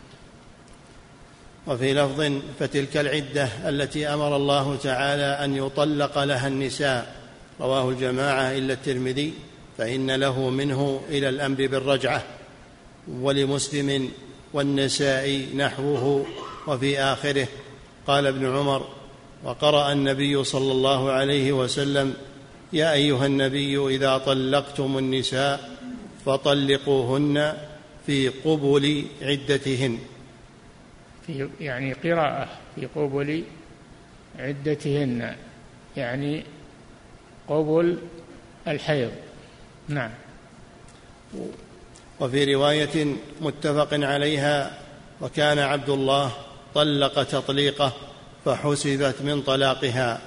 وفي لفظ: فتلك العدة التي أمر الله تعالى أن يطلق لها النساء. رواه الجماعة إلا الترمذي، فإن له منه إلى الأمر بالرجعة. ولمسلم والنسائي نحوه. وفي آخره قال ابن عمر: وقرأ النبي صلى الله عليه وسلم: يا أيها النبي إذا طلقتم النساء فطلقوهن في قبل عدتهن. في يعني قراءة في قبل عدتهن، يعني قبل الحيض. نعم. وفي رواية متفق عليها: وكان عبد الله طلق تطليقه فحسبت من طلاقها.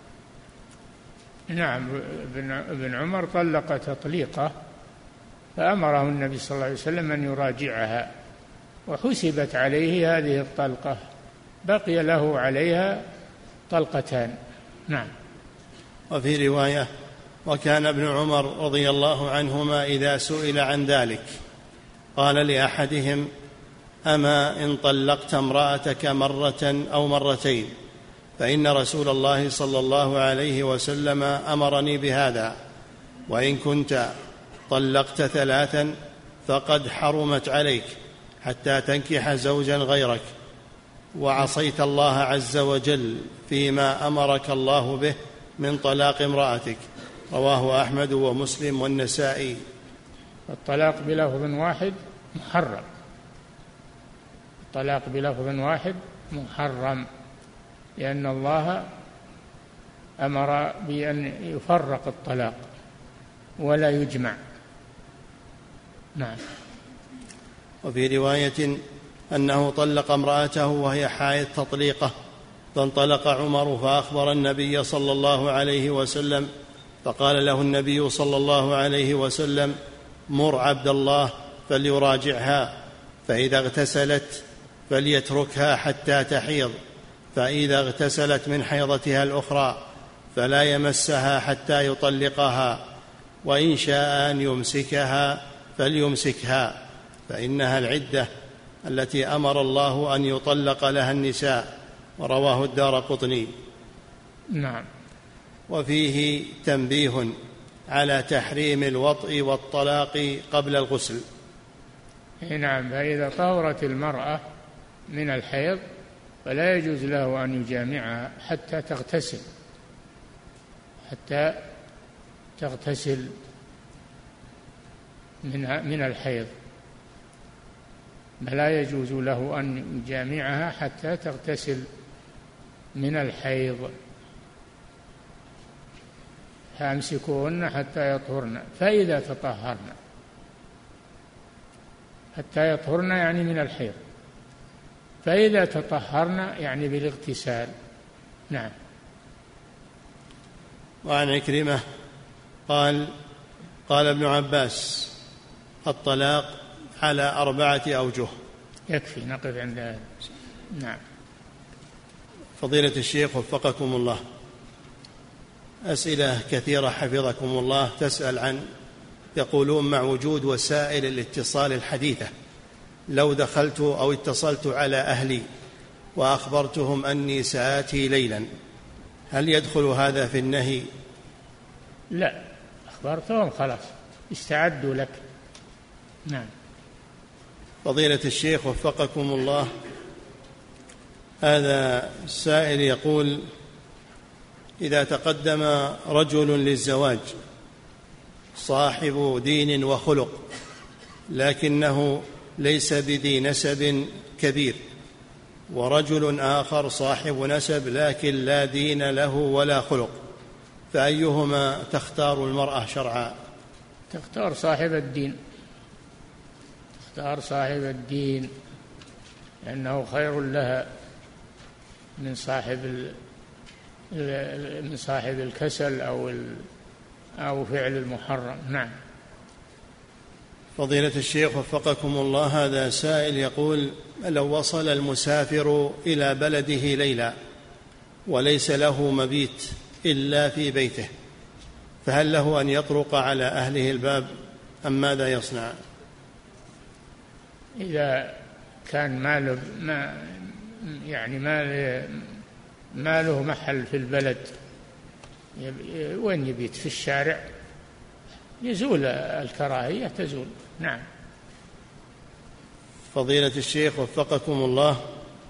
نعم، ابن عمر طلق تطليقه فأمره النبي صلى الله عليه وسلم أن يراجعها وحسبت عليه هذه الطلقة، بقي له عليها طلقتان. نعم. وفي رواية: وكان ابن عمر رضي الله عنهما إذا سئل عن ذلك قال لأحدهم: أما إن طلقت امرأتك مرة أو مرتين فإن رسول الله صلى الله عليه وسلم أمرني بهذا، وإن كنت طلقت ثلاثا فقد حرمت عليك حتى تنكح زوجا غيرك، وعصيت الله عز وجل فيما أمرك الله به من طلاق امرأتك. رواه أحمد ومسلم والنسائي. الطلاق بلفظ واحد محرم، الطلاق بلفظ واحد محرم، لأن الله أمر بأن يفرق الطلاق ولا يجمع. نعم. وفي رواية أنه طلق امرأته وهي حائض تطليقه، فانطلق عمر فأخبر النبي صلى الله عليه وسلم، فقال له النبي صلى الله عليه وسلم: مر عبد الله فليراجعها، فإذا اغتسلت فليتركها حتى تحيض، فإذا اغتسلت من حيضتها الأخرى فلا يمسها حتى يطلقها، وإن شاء أن يمسكها فليمسكها، فإنها العدة التي أمر الله أن يطلق لها النساء. ورواه الدارقطني. نعم. وفيه تنبيه على تحريم الوطء والطلاق قبل الغسل. نعم، فإذا طهرت المرأة من الحيض فلا يجوز له أن يجامعها حتى تغتسل، حتى تغتسل من من الحيض، فلا يجوز له أن يجامعها حتى تغتسل من الحيض. فامسكوهن حتى يطهرن فإذا تطهرن، حتى يطهرن يعني من الحيض، فإذا تطهرن يعني بالاغتسال. نعم. وعن عكرمة قال: قال ابن عباس: الطلاق على أربعة أوجه. يكفي نقف عند هذا. نعم. فضيلة الشيخ وفقكم الله، أسئلة كثيرة حفظكم الله تسأل عن، يقولون: مع وجود وسائل الاتصال الحديثة لو دخلت أو اتصلت على أهلي وأخبرتهم أني سآتي ليلا، هل يدخل هذا في النهي؟ لا، أخبرتهم خلاص استعدوا لك. نعم. فضيلة الشيخ وفقكم الله، هذا السائل يقول: إذا تقدم رجل للزواج صاحب دين وخلق لكنه ليس بذي نسب كبير، ورجل آخر صاحب نسب لكن لا دين له ولا خلق، فأيهما تختار المرأة شرعا؟ تختار صاحب الدين، تختار صاحب الدين لأنه خير لها من صاحب من صاحب الكسل أو أو فعل المحرم. نعم. فضيلة الشيخ وفقكم الله، هذا سائل يقول: لو وصل المسافر إلى بلده ليلا وليس له مبيت إلا في بيته، فهل له أن يطرق على أهله الباب أم ماذا يصنع؟ إذا كان ماله ما يعني ما ما له محل في البلد، وين يبيت؟ في الشارع، يزول الكراهية، تزول. نعم. فضيلة الشيخ وفقكم الله،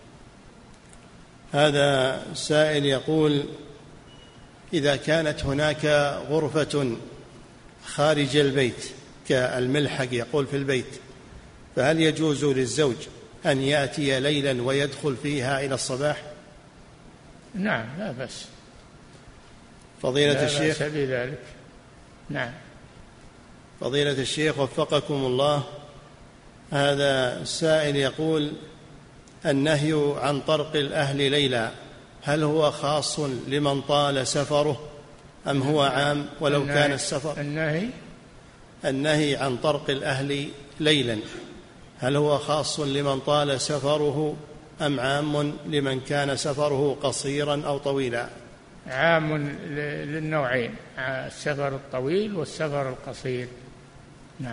هذا سائل يقول: إذا كانت هناك غرفة خارج البيت كالملحق يقول في البيت، فهل يجوز للزوج أن يأتي ليلا ويدخل فيها إلى الصباح؟ نعم، لا بأس. فضيلة لا الشيخ بأس بذلك. نعم. فضيلة الشيخ وفقكم الله، هذا السائل يقول: النهي عن طرق الأهل ليلا هل هو خاص لمن طال سفره أم هو عام ولو كان السفر؟ النهي النهي عن طرق الأهل ليلا هل هو خاص لمن طال سفره أم عام لمن كان سفره قصيرا أو طويلا؟ عام للنوعين، السفر الطويل والسفر القصير. نعم.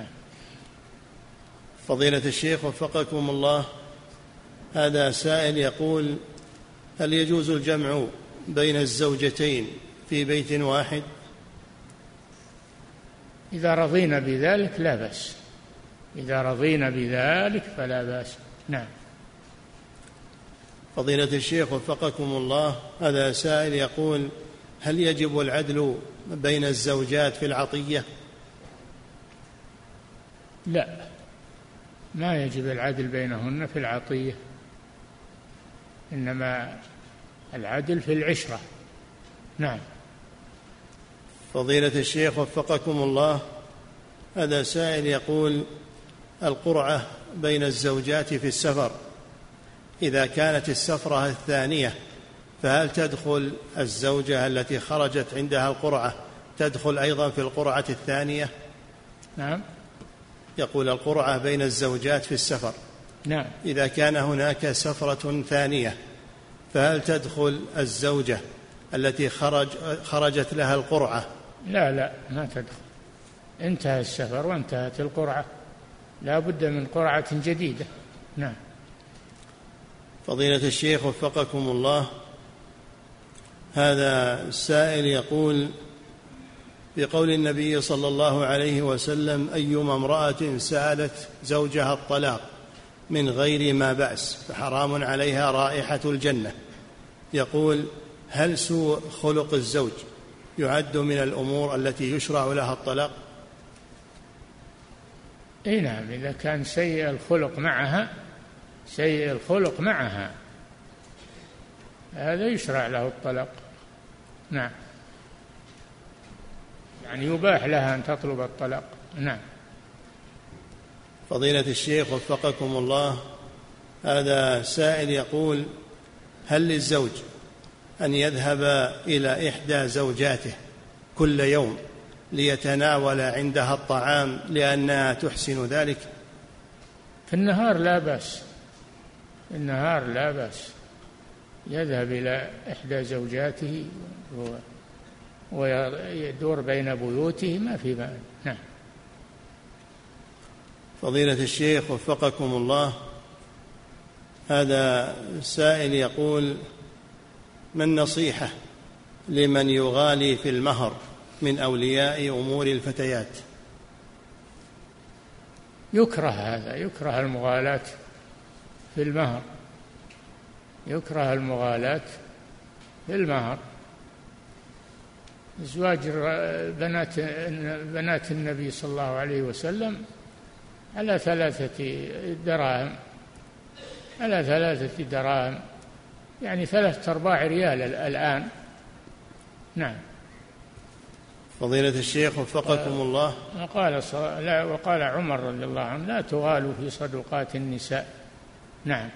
فضيلة الشيخ وفقكم الله، هذا سائل يقول: هل يجوز الجمع بين الزوجتين في بيت واحد؟ إذا رضينا بذلك لا بأس، إذا رضينا بذلك فلا بأس. نعم. فضيلة الشيخ وفقكم الله، هذا سائل يقول: هل يجب العدل بين الزوجات في العطية؟ لا، ما يجب العدل بينهن في العطية، إنما العدل في العشرة. نعم. فضيلة الشيخ وفقكم الله، هذا سائل يقول: القرعة بين الزوجات في السفر إذا كانت السفرة الثانية فهل تدخل الزوجة التي خرجت عندها القرعة تدخل أيضا في القرعة الثانية؟ نعم. يقول: القرعة بين الزوجات في السفر، نعم، إذا كان هناك سفرة ثانية فهل تدخل الزوجة التي خرج خرجت لها القرعة؟ لا لا، ما تدخل، انتهى السفر وانتهت القرعة، لا بد من قرعة جديدة. نعم. فضيلة الشيخ وفقكم الله، هذا السائل يقول: بقول النبي صلى الله عليه وسلم: أيما امرأة سألت زوجها الطلاق من غير ما بأس فحرام عليها رائحة الجنة، يقول: هل سوء خلق الزوج يعد من الأمور التي يشرع لها الطلاق؟ اي نعم، إذا كان سيء الخلق معها سيء الخلق معها هذا يشرع له الطلاق. نعم، يعني يباح لها أن تطلب الطلاق. نعم. فضيلة الشيخ وفقكم الله، هذا سائل يقول: هل للزوج أن يذهب إلى إحدى زوجاته كل يوم ليتناول عندها الطعام لأنها تحسن ذلك؟ في النهار لا بأس، في النهار لا بأس، يذهب إلى إحدى زوجاته ويدور بين بيوته، ما في بأس. نعم. فضيلة الشيخ وفقكم الله، هذا سائل يقول: ما النصيحة لمن يغالي في المهر من أولياء أمور الفتيات؟ يكره هذا، يكره المغالاة في المهر، يكره المغالاة في المهر. زواج بنات بنات النبي صلى الله عليه وسلم على ثلاثة دراهم، على ثلاثة دراهم، يعني ثلاثة أرباع ريال الآن. نعم. فضيلة الشيخ وفقكم الله، وقال لا وقال عمر رضي الله عنه: لا تغالوا في صدقات النساء. نعم.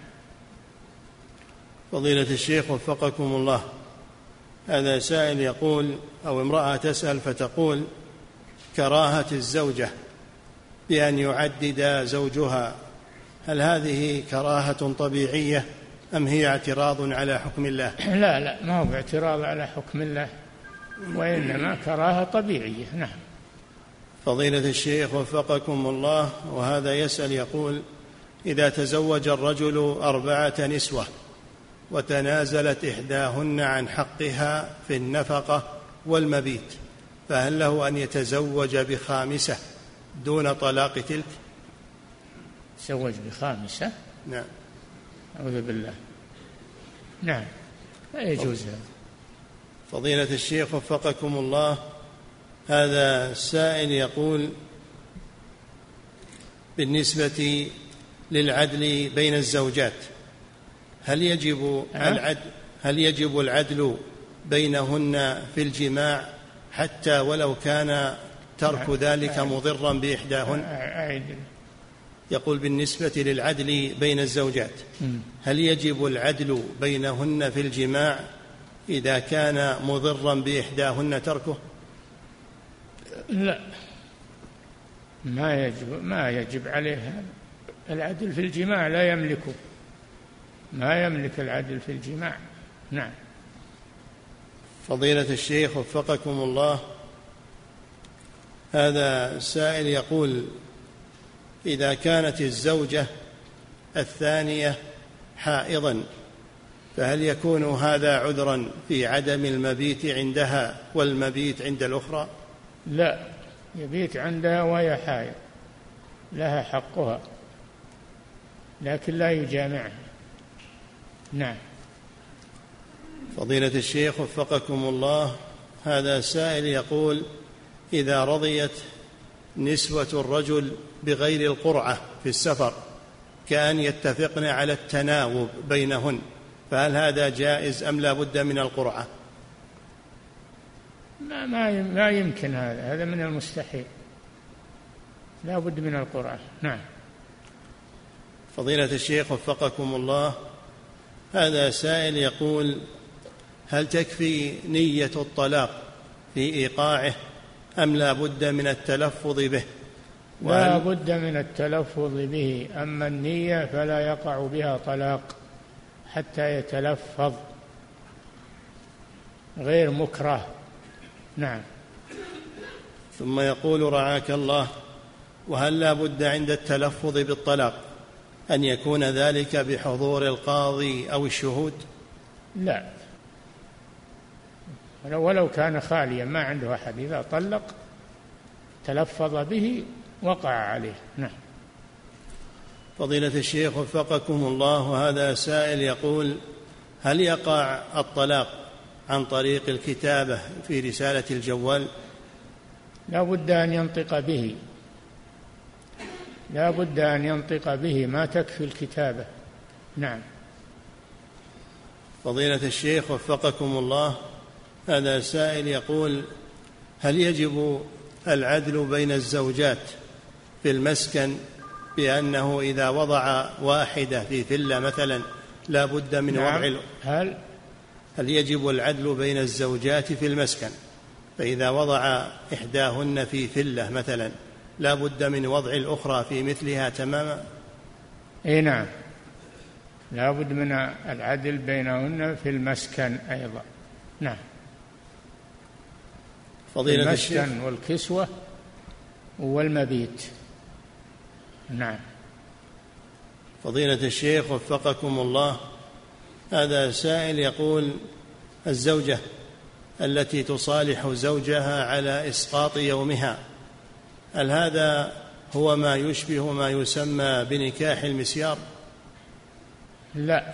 فضيلة الشيخ وفقكم الله، هذا سائل يقول، أو امرأة تسأل فتقول: كراهة الزوجة بأن يعدد زوجها، هل هذه كراهة طبيعية أم هي اعتراض على حكم الله؟ لا لا، ما هو اعتراض على حكم الله، وإنما كراهة طبيعية. نعم. فضيلة الشيخ وفقكم الله، وهذا يسأل يقول: إذا تزوج الرجل أربعة نسوة وتنازلت إحداهن عن حقها في النفقة والمبيت، فهل له أن يتزوج بخامسة دون طلاق تلك؟ تزوج بخامسة؟ نعم. أعوذ بالله. نعم، لا يجوز هذا. فضيلة الشيخ وفقكم الله، هذا السائل يقول: بالنسبة للعدل بين الزوجات هل يجب العدل هل يجب العدل بينهن في الجماع حتى ولو كان ترك ذلك مضرا بإحداهن؟ يقول بالنسبة للعدل بين الزوجات هل يجب العدل بينهن في الجماع إذا كان مضرا بإحداهن تركه؟ لا، ما يجب ما يجب عليه العدل في الجماع، لا يملكه، ما يملك العدل في الجماع. نعم. فضيلة الشيخ وفقكم الله، هذا السائل يقول إذا كانت الزوجة الثانية حائضا فهل يكون هذا عذرا في عدم المبيت عندها والمبيت عند الأخرى؟ لا، يبيت عندها وهي حائض، لها حقها، لكن لا يجامعها. نعم. فضيلة الشيخ وفقكم الله، هذا سائل يقول إذا رضيت نسوة الرجل بغير القرعة في السفر كأن يتفقن على التناوب بينهن فهل هذا جائز أم لا بد من القرعة؟ ما, ما, ما يمكن، هذا هذا من المستحيل، لا بد من القرعة. نعم. فضيلة الشيخ وفقكم الله، هذا سائل يقول هل تكفي نية الطلاق في إيقاعه أم لا بد من التلفظ به؟ لا بد من التلفظ به، أما النية فلا يقع بها طلاق حتى يتلفظ، غير مكره. نعم. ثم يقول رعاك الله، وهل لا بد عند التلفظ بالطلاق أن يكون ذلك بحضور القاضي أو الشهود؟ لا، ولو كان خاليا ما عنده أحد، إذا طلق تلفظ به وقع عليه. نعم. فضيلة الشيخ وفقكم الله، وهذا سائل يقول هل يقع الطلاق عن طريق الكتابة في رسالة الجوال؟ لا بد أن ينطق به، لا بد أن ينطق به، ما تكفي الكتابة. نعم. فضيلة الشيخ وفقكم الله، هذا سائل يقول هل يجب العدل بين الزوجات في المسكن بأنه إذا وضع واحدة في فلة مثلا لا بد من نعم. وضع هل هل يجب العدل بين الزوجات في المسكن فإذا وضع إحداهن في فلة مثلا لا بد من وضع الأخرى في مثلها تماما؟ إيه نعم، لا بد من العدل بينهن في المسكن أيضا. نعم. فضيلة المسكن والكسوة والمبيت. نعم. فضيلة الشيخ وفقكم الله، هذا سائل يقول الزوجة التي تصالح زوجها على إسقاط يومها هل هذا هو ما يشبه ما يسمى بنكاح المسيار؟ لا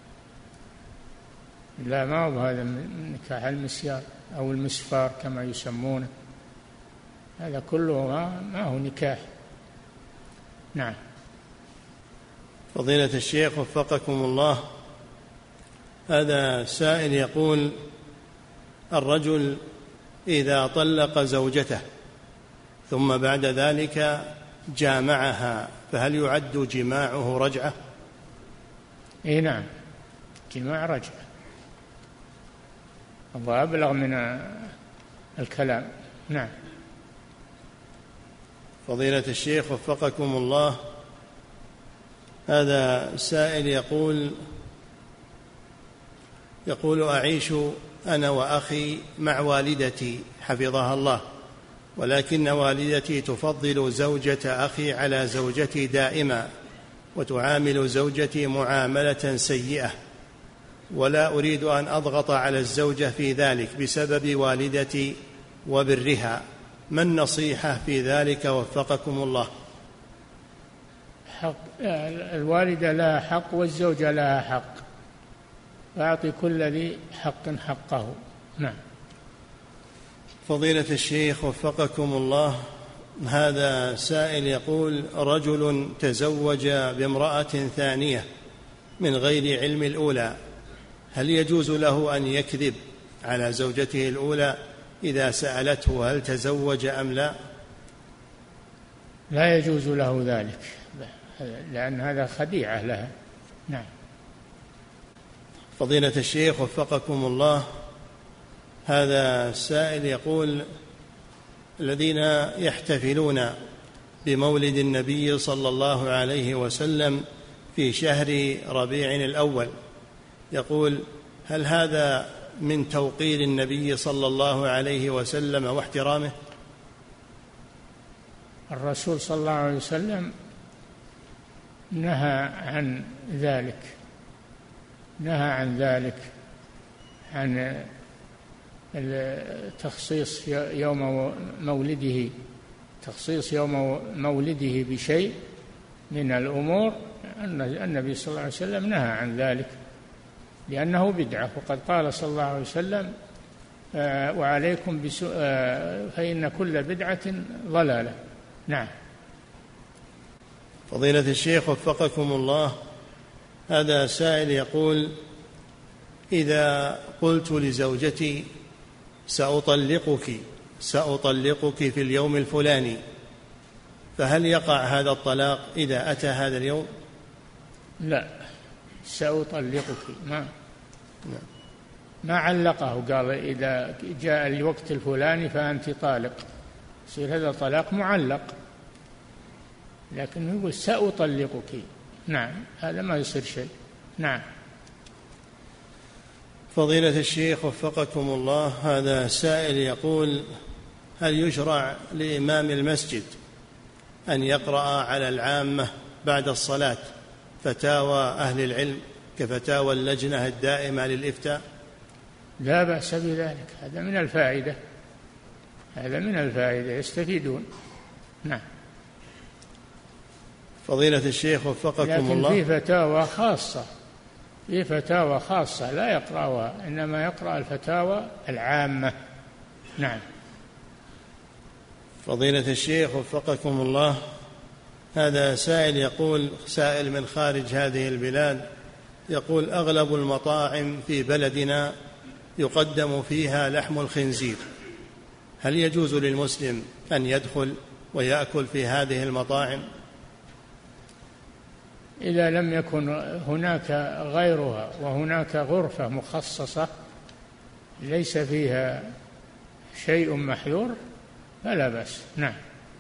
لا، ما هو هذا نكاح المسيار أو المسفار كما يسمونه، هذا كله ما هو نكاح. نعم. فضيلة الشيخ وفقكم الله، هذا سائل يقول الرجل إذا طلق زوجته ثم بعد ذلك جامعها فهل يعد جماعه رجعة؟ إيه نعم، جماع رجعة، الله أبلغ من الكلام. نعم. فضيلة الشيخ وفقكم الله، هذا سائل يقول يقول أعيش أنا وأخي مع والدتي حفظها الله، ولكن والدتي تفضل زوجة أخي على زوجتي دائما وتعامل زوجتي معاملة سيئة، ولا أريد أن أضغط على الزوجة في ذلك بسبب والدتي وبرها، ما النصيحة في ذلك وفقكم الله؟ حق الوالدة لها حق والزوجة لها حق، فأعطي كل ذي حق حقه. نعم. فضيلة الشيخ وفقكم الله، هذا سائل يقول رجل تزوج بامرأة ثانية من غير علم الأولى، هل يجوز له أن يكذب على زوجته الأولى إذا سألته هل تزوج أم لا؟ لا يجوز له ذلك، لأن هذا خديعة لها. نعم. فضيلة الشيخ وفقكم الله، هذا السائل يقول: الذين يحتفلون بمولد النبي صلى الله عليه وسلم في شهر ربيع الأول، يقول: هل هذا من توقير النبي صلى الله عليه وسلم واحترامه؟ الرسول صلى الله عليه وسلم نهى عن ذلك، نهى عن ذلك، عن تخصيص يوم مولده تخصيص يوم مولده بشيء من الأمور. أن النبي صلى الله عليه وسلم نهى عن ذلك لأنه بدعة، وقد قال صلى الله عليه وسلم: آه وعليكم بسوء آه فإن كل بدعة ضلالة. نعم. فضيلة الشيخ وفقكم الله، هذا سائل يقول: إذا قلت لزوجتي سأطلقك سأطلقك في اليوم الفلاني، فهل يقع هذا الطلاق إذا أتى هذا اليوم؟ لا، سأطلقك ما ما علقه، قال إذا جاء الوقت الفلاني فأنت طالق، يصير هذا طلاق معلق، لكن يقول سأطلقك. نعم، هذا ما يصير شيء. نعم. فضيلة الشيخ وفقكم الله، هذا سائل يقول: هل يشرع لإمام المسجد أن يقرأ على العامة بعد الصلاة فتاوى أهل العلم كفتاوى اللجنة الدائمة للإفتاء؟ لا بأس بذلك، هذا من الفائدة، هذا من الفائدة، يستفيدون. نعم. فضيلة الشيخ وفقكم لكن الله، لكن في فتاوى خاصة، في فتاوى خاصة لا يقرأها، إنما يقرأ الفتاوى العامة. نعم. فضيلة الشيخ وفقكم الله، هذا سائل يقول، سائل من خارج هذه البلاد، يقول: أغلب المطاعم في بلدنا يقدم فيها لحم الخنزير، هل يجوز للمسلم أن يدخل ويأكل في هذه المطاعم؟ إذا لم يكن هناك غيرها وهناك غرفة مخصصة ليس فيها شيء محذور فلا بأس. نعم.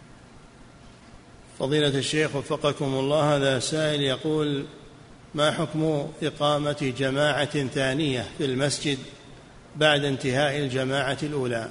فضيلة الشيخ وفقكم الله، هذا سائل يقول: ما حكم إقامة جماعة ثانية في المسجد بعد انتهاء الجماعة الأولى؟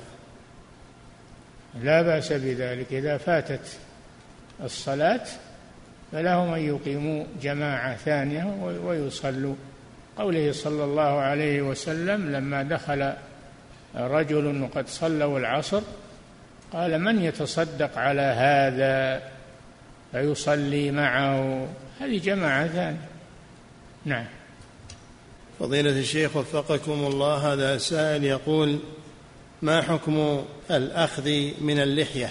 لا بأس بذلك، إذا فاتت الصلاة فلهم أن يقيموا جماعة ثانية ويصلوا. قوله صلى الله عليه وسلم لما دخل رجل وقد صلوا العصر قال: من يتصدق على هذا فيصلي معه، هذه جماعة ثانية. نعم. فضيلة الشيخ وفقكم الله، هذا سائل يقول: ما حكم الأخذ من اللحية؟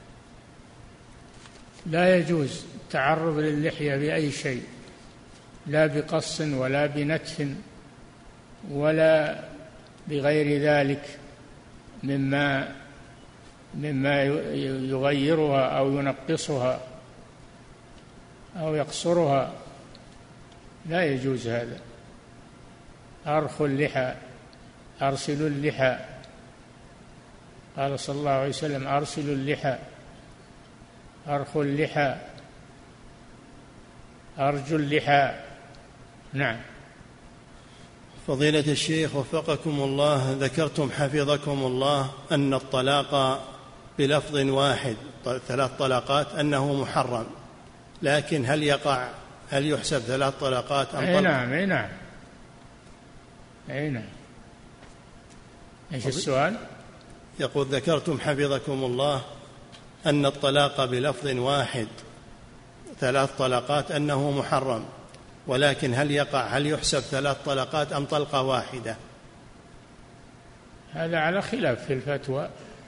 لا يجوز التعرض للحية بأي شيء، لا بقص ولا بنتف ولا بغير ذلك مما مما يغيرها أو ينقصها أو يقصرها، لا يجوز هذا. أرخوا اللحى، أرسلوا اللحى، قال صلى الله عليه وسلم: أرسلوا اللحى، أرخوا اللحى، أرجوا اللحى. نعم. فضيلة الشيخ وفقكم الله، ذكرتم حفظكم الله أن الطلاق بلفظ واحد، ثلاث طلقات، أنه محرم، لكن هل يقع هل يحسب ثلاث طلقات أم طلق؟ أي نعم أي نعم أي نعم. إيش السؤال؟ يقول: ذكرتم حفظكم الله أن الطلاق بلفظ واحد ثلاث طلقات أنه محرم، ولكن هل يقع هل يحسب ثلاث طلقات أم طلقة واحدة؟ هذا على خلاف في الفتوى،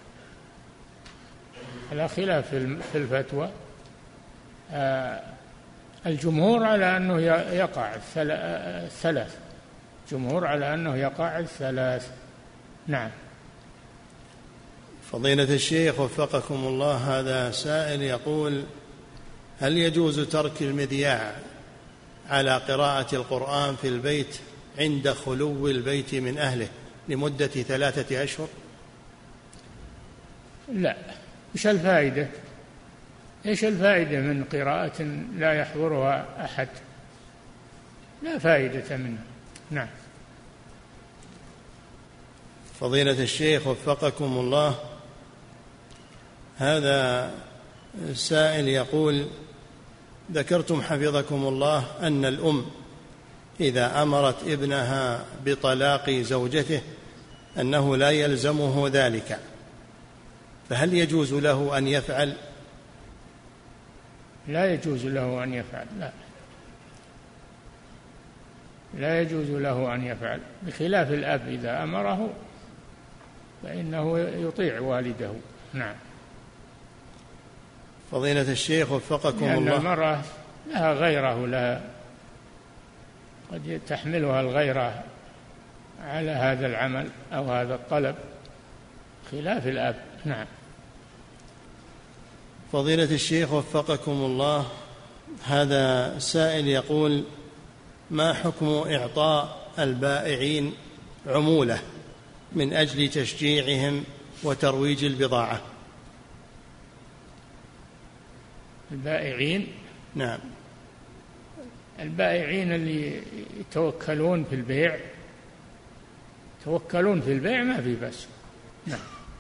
على خلاف في الفتوى. آه الجمهور على أنه يقع الثلاث، جمهور على أنه يقع الثلاث. نعم. فضيلة الشيخ وفقكم الله، هذا سائل يقول: هل يجوز ترك المذياع على قراءة القرآن في البيت عند خلو البيت من أهله لمدة ثلاثة أشهر؟ لا. إيش الفائدة؟ إيش الفائدة من قراءة لا يحضرها أحد؟ لا فائدة منها. نعم. فضيلة الشيخ وفقكم الله، هذا السائل يقول: ذكرتم حفظكم الله أن الأم إذا أمرت ابنها بطلاق زوجته أنه لا يلزمه ذلك، فهل يجوز له أن يفعل؟ لا يجوز له أن يفعل. لا لا يجوز له أن يفعل، بخلاف الأب إذا أمره فإنه يطيع والده. نعم. فضيلة الشيخ وفقكم لأن الله، المرأة لها غيره، لها قد تحملها الغيرة على هذا العمل أو هذا الطلب، خلاف الأب. نعم. فضيلة الشيخ وفقكم الله، هذا سائل يقول: ما حكم إعطاء البائعين عمولة من أجل تشجيعهم وترويج البضاعة؟ البائعين؟ نعم. البائعين اللي يتوكلون في البيع، يتوكلون في البيع ما في بس. نعم.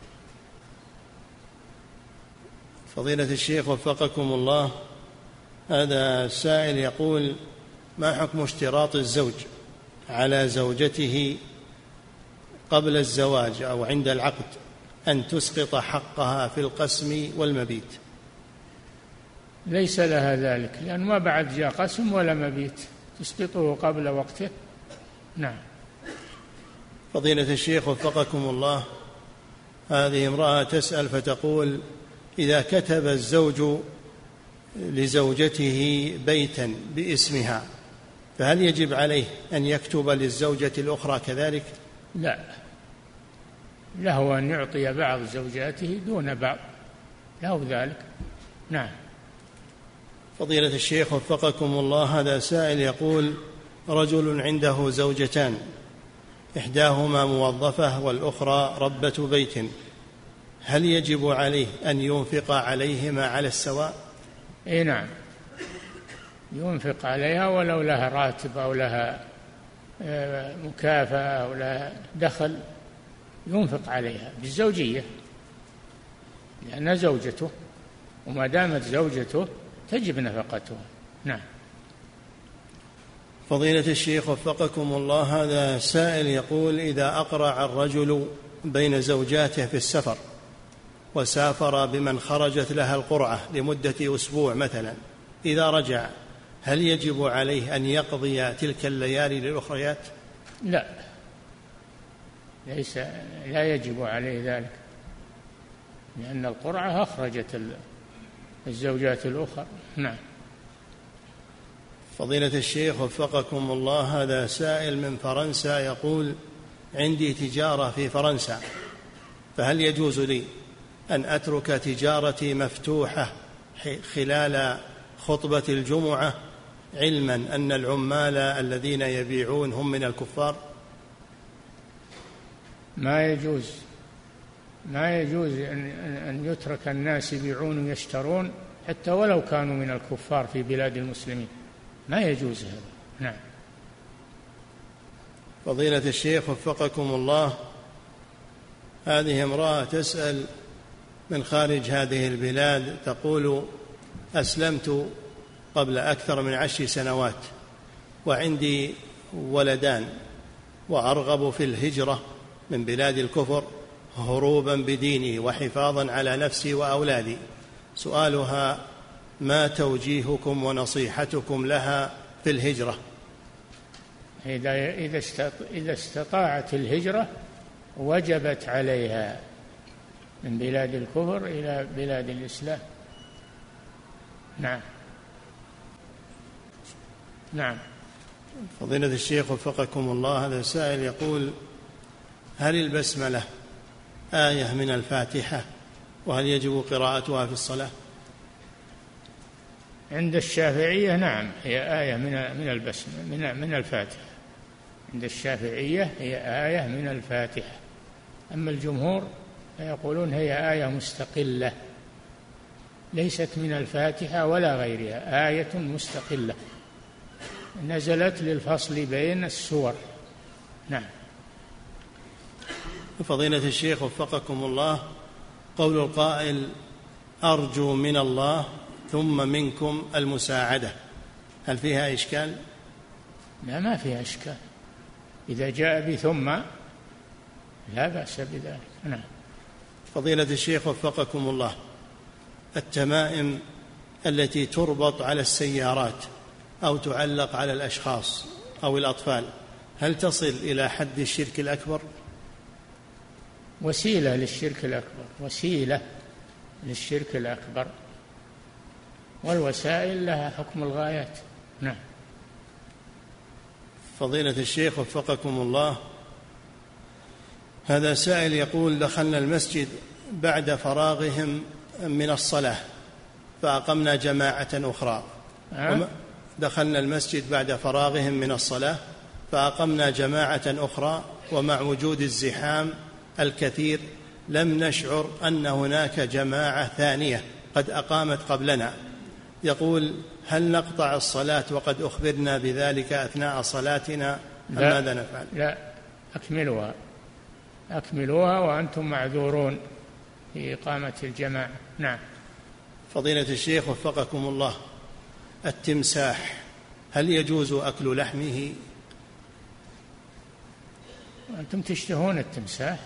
فضيلة الشيخ وفقكم الله، هذا السائل يقول: ما حكم اشتراط الزوج على زوجته قبل الزواج أو عند العقد أن تسقط حقها في القسم والمبيت؟ ليس لها ذلك، لأن ما بعد جاء قسم ولا مبيت، تسقطه قبل وقته. نعم. فضيلة الشيخ وفقكم الله، هذه امرأة تسأل فتقول: إذا كتب الزوج لزوجته بيتا باسمها فهل يجب عليه أن يكتب للزوجة الأخرى كذلك؟ لا، له أن يعطي بعض زوجاته دون بعض، له ذلك. نعم. فضيلة الشيخ وفقكم الله، هذا سائل يقول: رجل عنده زوجتان، إحداهما موظفة والأخرى ربة بيت، هل يجب عليه أن ينفق عليهما على السواء؟ إيه نعم، ينفق عليها ولو لها راتب أو لها مكافأة أو لها دخل، ينفق عليها بالزوجية لأنها زوجته، وما دامت زوجته تجب نفقتها. نعم. فضيلة الشيخ وفقكم الله، هذا سائل يقول: إذا أقرع الرجل بين زوجاته في السفر وسافر بمن خرجت لها القرعة لمدة أسبوع مثلا، إذا رجع هل يجب عليه أن يقضي تلك الليالي للأخريات؟ لا، ليس لا يجب عليه ذلك، لأن القرعة أخرجت الزوجات الأخرى. نعم. فضيلة الشيخ وفقكم الله، هذا سائل من فرنسا يقول: عندي تجارة في فرنسا، فهل يجوز لي أن أترك تجارتي مفتوحة خلال خطبة الجمعة علما أن العمال الذين يبيعون هم من الكفار؟ ما يجوز ما يجوز أن يترك الناس يبيعون ويشترون حتى ولو كانوا من الكفار في بلاد المسلمين، ما يجوز هذا. نعم. فضيلة الشيخ وفقكم الله، هذه امرأة تسأل من خارج هذه البلاد، تقول: أسلمت قبل أكثر من عشر سنوات وعندي ولدان، وأرغب في الهجرة من بلاد الكفر هروبا بديني وحفاظا على نفسي وأولادي. سؤالها: ما توجيهكم ونصيحتكم لها في الهجرة؟ إذا استطاعت الهجرة وجبت عليها من بلاد الكفر إلى بلاد الإسلام. نعم. نعم. فضيلة الشيخ وفقكم الله، هذا سائل يقول: هل البسملة آية من الفاتحة، وهل يجب قراءتها في الصلاة؟ عند الشافعية نعم هي آية من من البسمة من من الفاتحة. عند الشافعية هي آية من الفاتحة. أما الجمهور فيقولون هي آية مستقلة ليست من الفاتحة ولا غيرها، آية مستقلة نزلت للفصل بين السور. نعم. فضيلة الشيخ وفقكم الله، قول القائل أرجو من الله ثم منكم المساعدة، هل فيها إشكال؟ لا، ما فيها إشكال إذا جاء بثم لا بأس بذلك. نعم. فضيلة الشيخ وفقكم الله، التمائم التي تربط على السيارات أو تعلق على الأشخاص أو الأطفال هل تصل إلى حد الشرك الأكبر؟ وسيلة للشرك الأكبر، وسيلة للشرك الأكبر، والوسائل لها حكم الغايات. نعم. فضيلة الشيخ وفقكم الله، هذا سائل يقول دخلنا المسجد بعد فراغهم من الصلاة فأقمنا جماعة أخرى. أه؟ دخلنا المسجد بعد فراغهم من الصلاة فأقمنا جماعة أخرى، ومع وجود الزحام الكثير لم نشعر أن هناك جماعة ثانية قد أقامت قبلنا. يقول هل نقطع الصلاة وقد أخبرنا بذلك أثناء صلاتنا أم ماذا نفعل؟ لا، أكملوها أكملوها وأنتم معذورون في إقامة الجماعة. نعم. فضيلة الشيخ وفقكم الله، التمساح هل يجوز أكل لحمه؟ أنتم تشتهون التمساح؟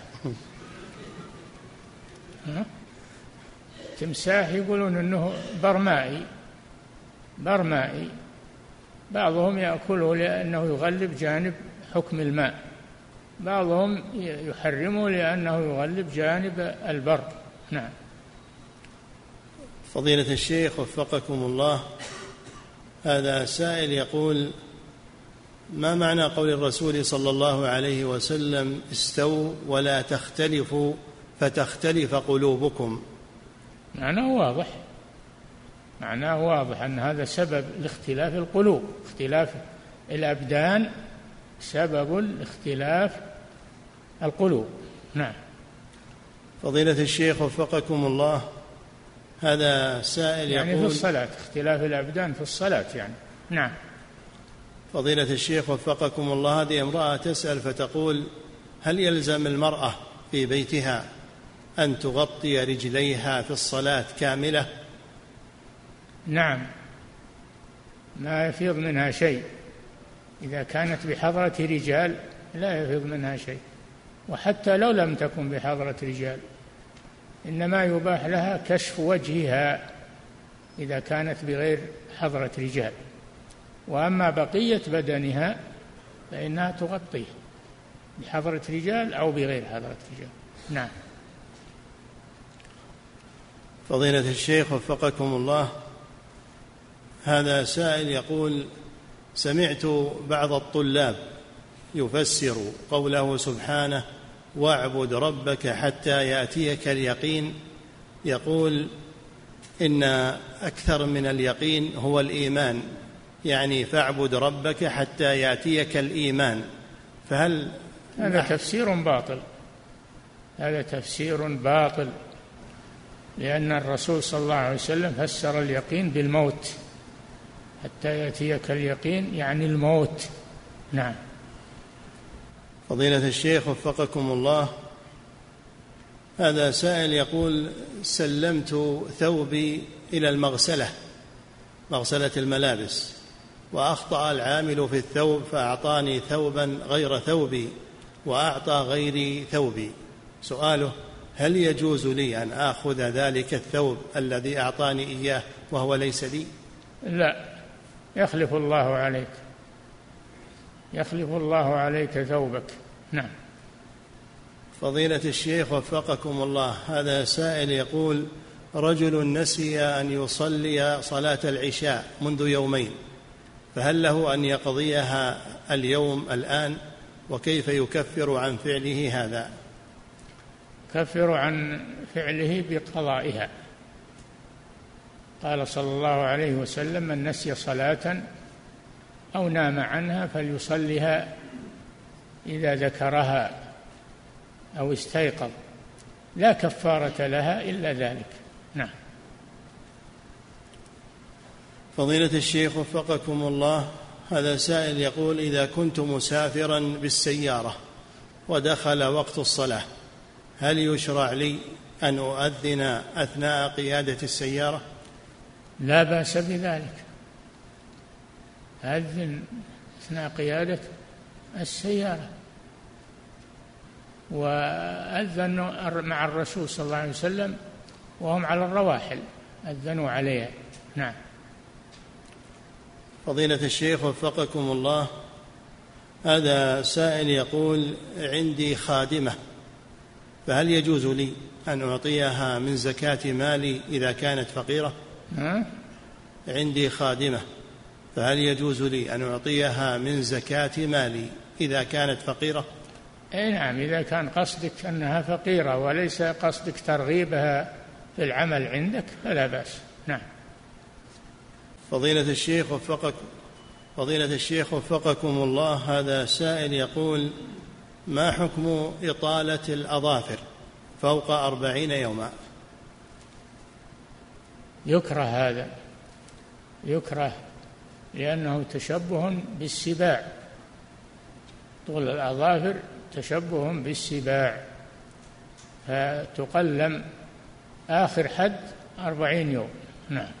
تمساح يقولون أنه برمائي برمائي بعضهم يأكله لأنه يغلب جانب حكم الماء، بعضهم يحرمه لأنه يغلب جانب البر. نعم. فضيلة الشيخ وفقكم الله، هذا سائل يقول ما معنى قول الرسول صلى الله عليه وسلم استووا ولا تختلفوا فتختلف قلوبكم؟ معناه واضح، معناه واضح أن هذا سبب لاختلاف القلوب، اختلاف الأبدان سبب لاختلاف القلوب. نعم. فضيلة الشيخ وفقكم الله، هذا سائل يعني يقول في الصلاة اختلاف الأبدان في الصلاة يعني. نعم. فضيلة الشيخ وفقكم الله، هذه امرأة تسأل فتقول هل يلزم المرأة في بيتها أن تغطي رجليها في الصلاة كاملة؟ نعم، ما يفيض منها شيء، إذا كانت بحضرة رجال لا يفيض منها شيء، وحتى لو لم تكن بحضرة رجال إنما يباح لها كشف وجهها إذا كانت بغير حضرة رجال، وأما بقية بدنها فإنها تغطيه بحضرة رجال أو بغير حضرة رجال. نعم. فضيلة الشيخ وفقكم الله، هذا سائل يقول سمعت بعض الطلاب يفسر قوله سبحانه واعبد ربك حتى يأتيك اليقين، يقول إن أكثر من اليقين هو الإيمان، يعني فاعبد ربك حتى يأتيك الإيمان، فهل هذا تفسير باطل؟ هذا تفسير باطل، لأن الرسول صلى الله عليه وسلم فسر اليقين بالموت، حتى يأتيك اليقين يعني الموت. نعم. فضيلة الشيخ وفقكم الله، هذا سائل يقول سلمت ثوبي إلى المغسلة، مغسلة الملابس، وأخطأ العامل في الثوب فأعطاني ثوبا غير ثوبي وأعطى غيري ثوبي، سؤاله هل يجوز لي أن آخذ ذلك الثوب الذي أعطاني إياه وهو ليس لي؟ لا، يخلف الله عليك، يخلف الله عليك ثوبك. نعم. فضيلة الشيخ وفقكم الله، هذا سائل يقول رجل نسي أن يصلي صلاة العشاء منذ يومين، فهل له أن يقضيها اليوم الآن؟ وكيف يكفر عن فعله هذا؟ كفر عن فعله بقضائها، قال صلى الله عليه وسلم: من نسي صلاة أو نام عنها فليصلها إذا ذكرها أو استيقظ، لا كفارة لها إلا ذلك. نعم. فضيلة الشيخ وفقكم الله، هذا سائل يقول: إذا كنت مسافرا بالسيارة ودخل وقت الصلاة، هل يشرع لي أن أؤذن أثناء قيادة السيارة؟ لا بأس بذلك، أذن أثناء قيادة السيارة. وأذن مع الرسول صلى الله عليه وسلم وهم على الرواحل، أذنوا عليها. نعم. فضيلة الشيخ وفقكم الله، هذا سائل يقول: عندي خادمة، فهل يجوز لي أن أعطيها من زكاة مالي إذا كانت فقيرة؟ ها؟ عندي خادمة، فهل يجوز لي أن أعطيها من زكاة مالي إذا كانت فقيرة؟ أي نعم، إذا كان قصدك أنها فقيرة وليس قصدك ترغيبها في العمل عندك فلا بأس. نعم. فضيلة الشيخ وفقك فضيلة الشيخ وفقكم الله، هذا سائل يقول: ما حكم إطالة الأظافر فوق أربعين يوما؟ يكره هذا، يكره لأنه تشبه بالسباع، طول الأظافر تشبه بالسباع، فتقلم آخر حد أربعين يوم. نعم.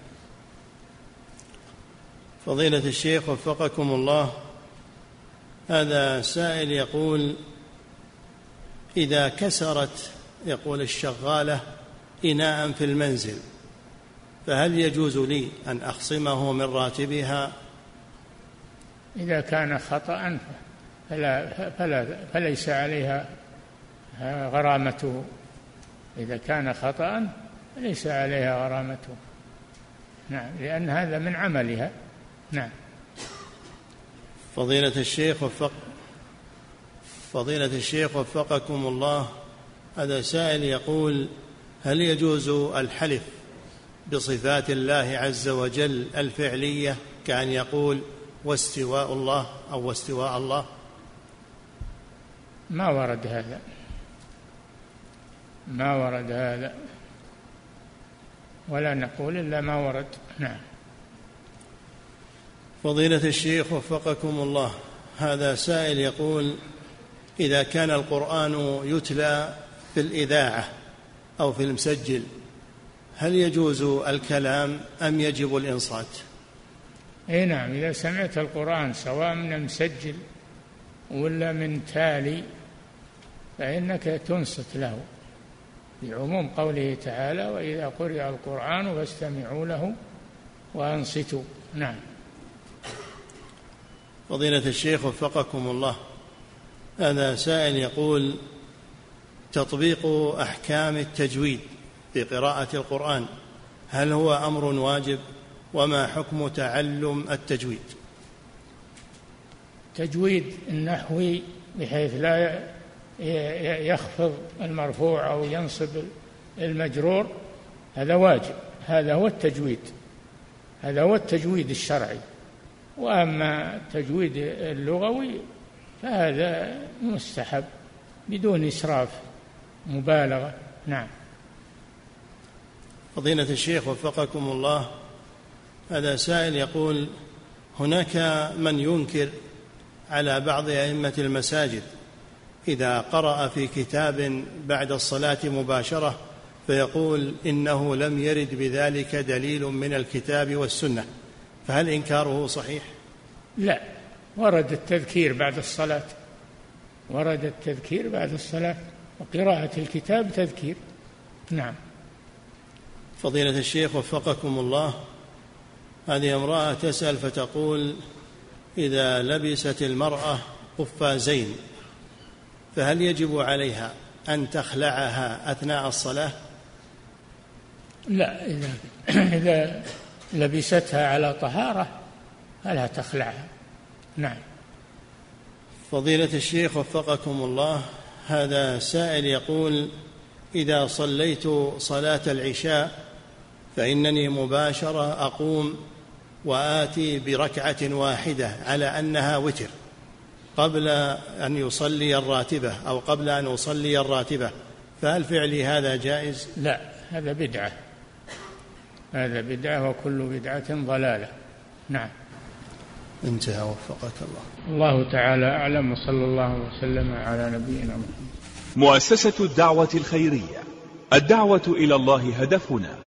فضيلة الشيخ وفقكم الله، هذا سائل يقول: إذا كسرت يقول الشغالة إناء في المنزل، فهل يجوز لي أن أخصمه من راتبها؟ إذا كان خطأ فلا فلا فليس عليها غرامته، إذا كان خطأ فليس عليها غرامته. نعم، لأن هذا من عملها. نعم. فضيلة الشيخ وفق فضيلة الشيخ وفقكم الله، هذا سائل يقول: هل يجوز الحلف بصفات الله عز وجل الفعلية كأن يقول واستواء الله أو واستواء الله؟ ما ورد هذا، ما ورد هذا، ولا نقول إلا ما ورد. نعم. فضيلة الشيخ وفقكم الله، هذا سائل يقول: إذا كان القرآن يتلى في الإذاعة أو في المسجل، هل يجوز الكلام أم يجب الإنصات؟ أي نعم، إذا سمعت القرآن سواء من المسجل ولا من تالي فإنك تنصت له، لعموم قوله تعالى: وإذا قرئ القرآن فاستمعوا له وأنصتوا. نعم. فضيلة الشيخ وفقكم الله، هذا سائل يقول: تطبيق أحكام التجويد في قراءة القرآن هل هو أمر واجب؟ وما حكم تعلم التجويد؟ تجويد النحوي بحيث لا يخفض المرفوع أو ينصب المجرور، هذا واجب، هذا هو التجويد، هذا هو التجويد الشرعي. وأما التجويد اللغوي فهذا مستحب بدون إسراف مبالغة. نعم. فضيلة الشيخ وفقكم الله، هذا سائل يقول: هناك من ينكر على بعض أئمة المساجد إذا قرأ في كتاب بعد الصلاة مباشرة فيقول إنه لم يرد بذلك دليل من الكتاب والسنة، فهل إنكاره صحيح؟ لا، ورد التذكير بعد الصلاة، ورد التذكير بعد الصلاة، وقراءة الكتاب تذكير. نعم. فضيلة الشيخ وفقكم الله، هذه امرأة تسأل فتقول: إذا لبست المرأة قفازين فهل يجب عليها أن تخلعها أثناء الصلاة؟ لا، إذا, إذا لبستها على طهارة فلا تخلعها. نعم. فضيلة الشيخ وفقكم الله، هذا سائل يقول: إذا صليت صلاة العشاء فإنني مباشرة أقوم وآتي بركعة واحدة على أنها وتر قبل أن يصلي الراتبة أو قبل أن أصلي الراتبة، فهل فعلي هذا جائز؟ لا، هذا بدعة، هذا بدعة وكل بدعة ضلالة. نعم. انتهى، وفقك الله. الله تعالى أعلم، وصلى الله وسلم على نبينا محمد. مؤسسة الدعوة الخيرية، الدعوة إلى الله هدفنا.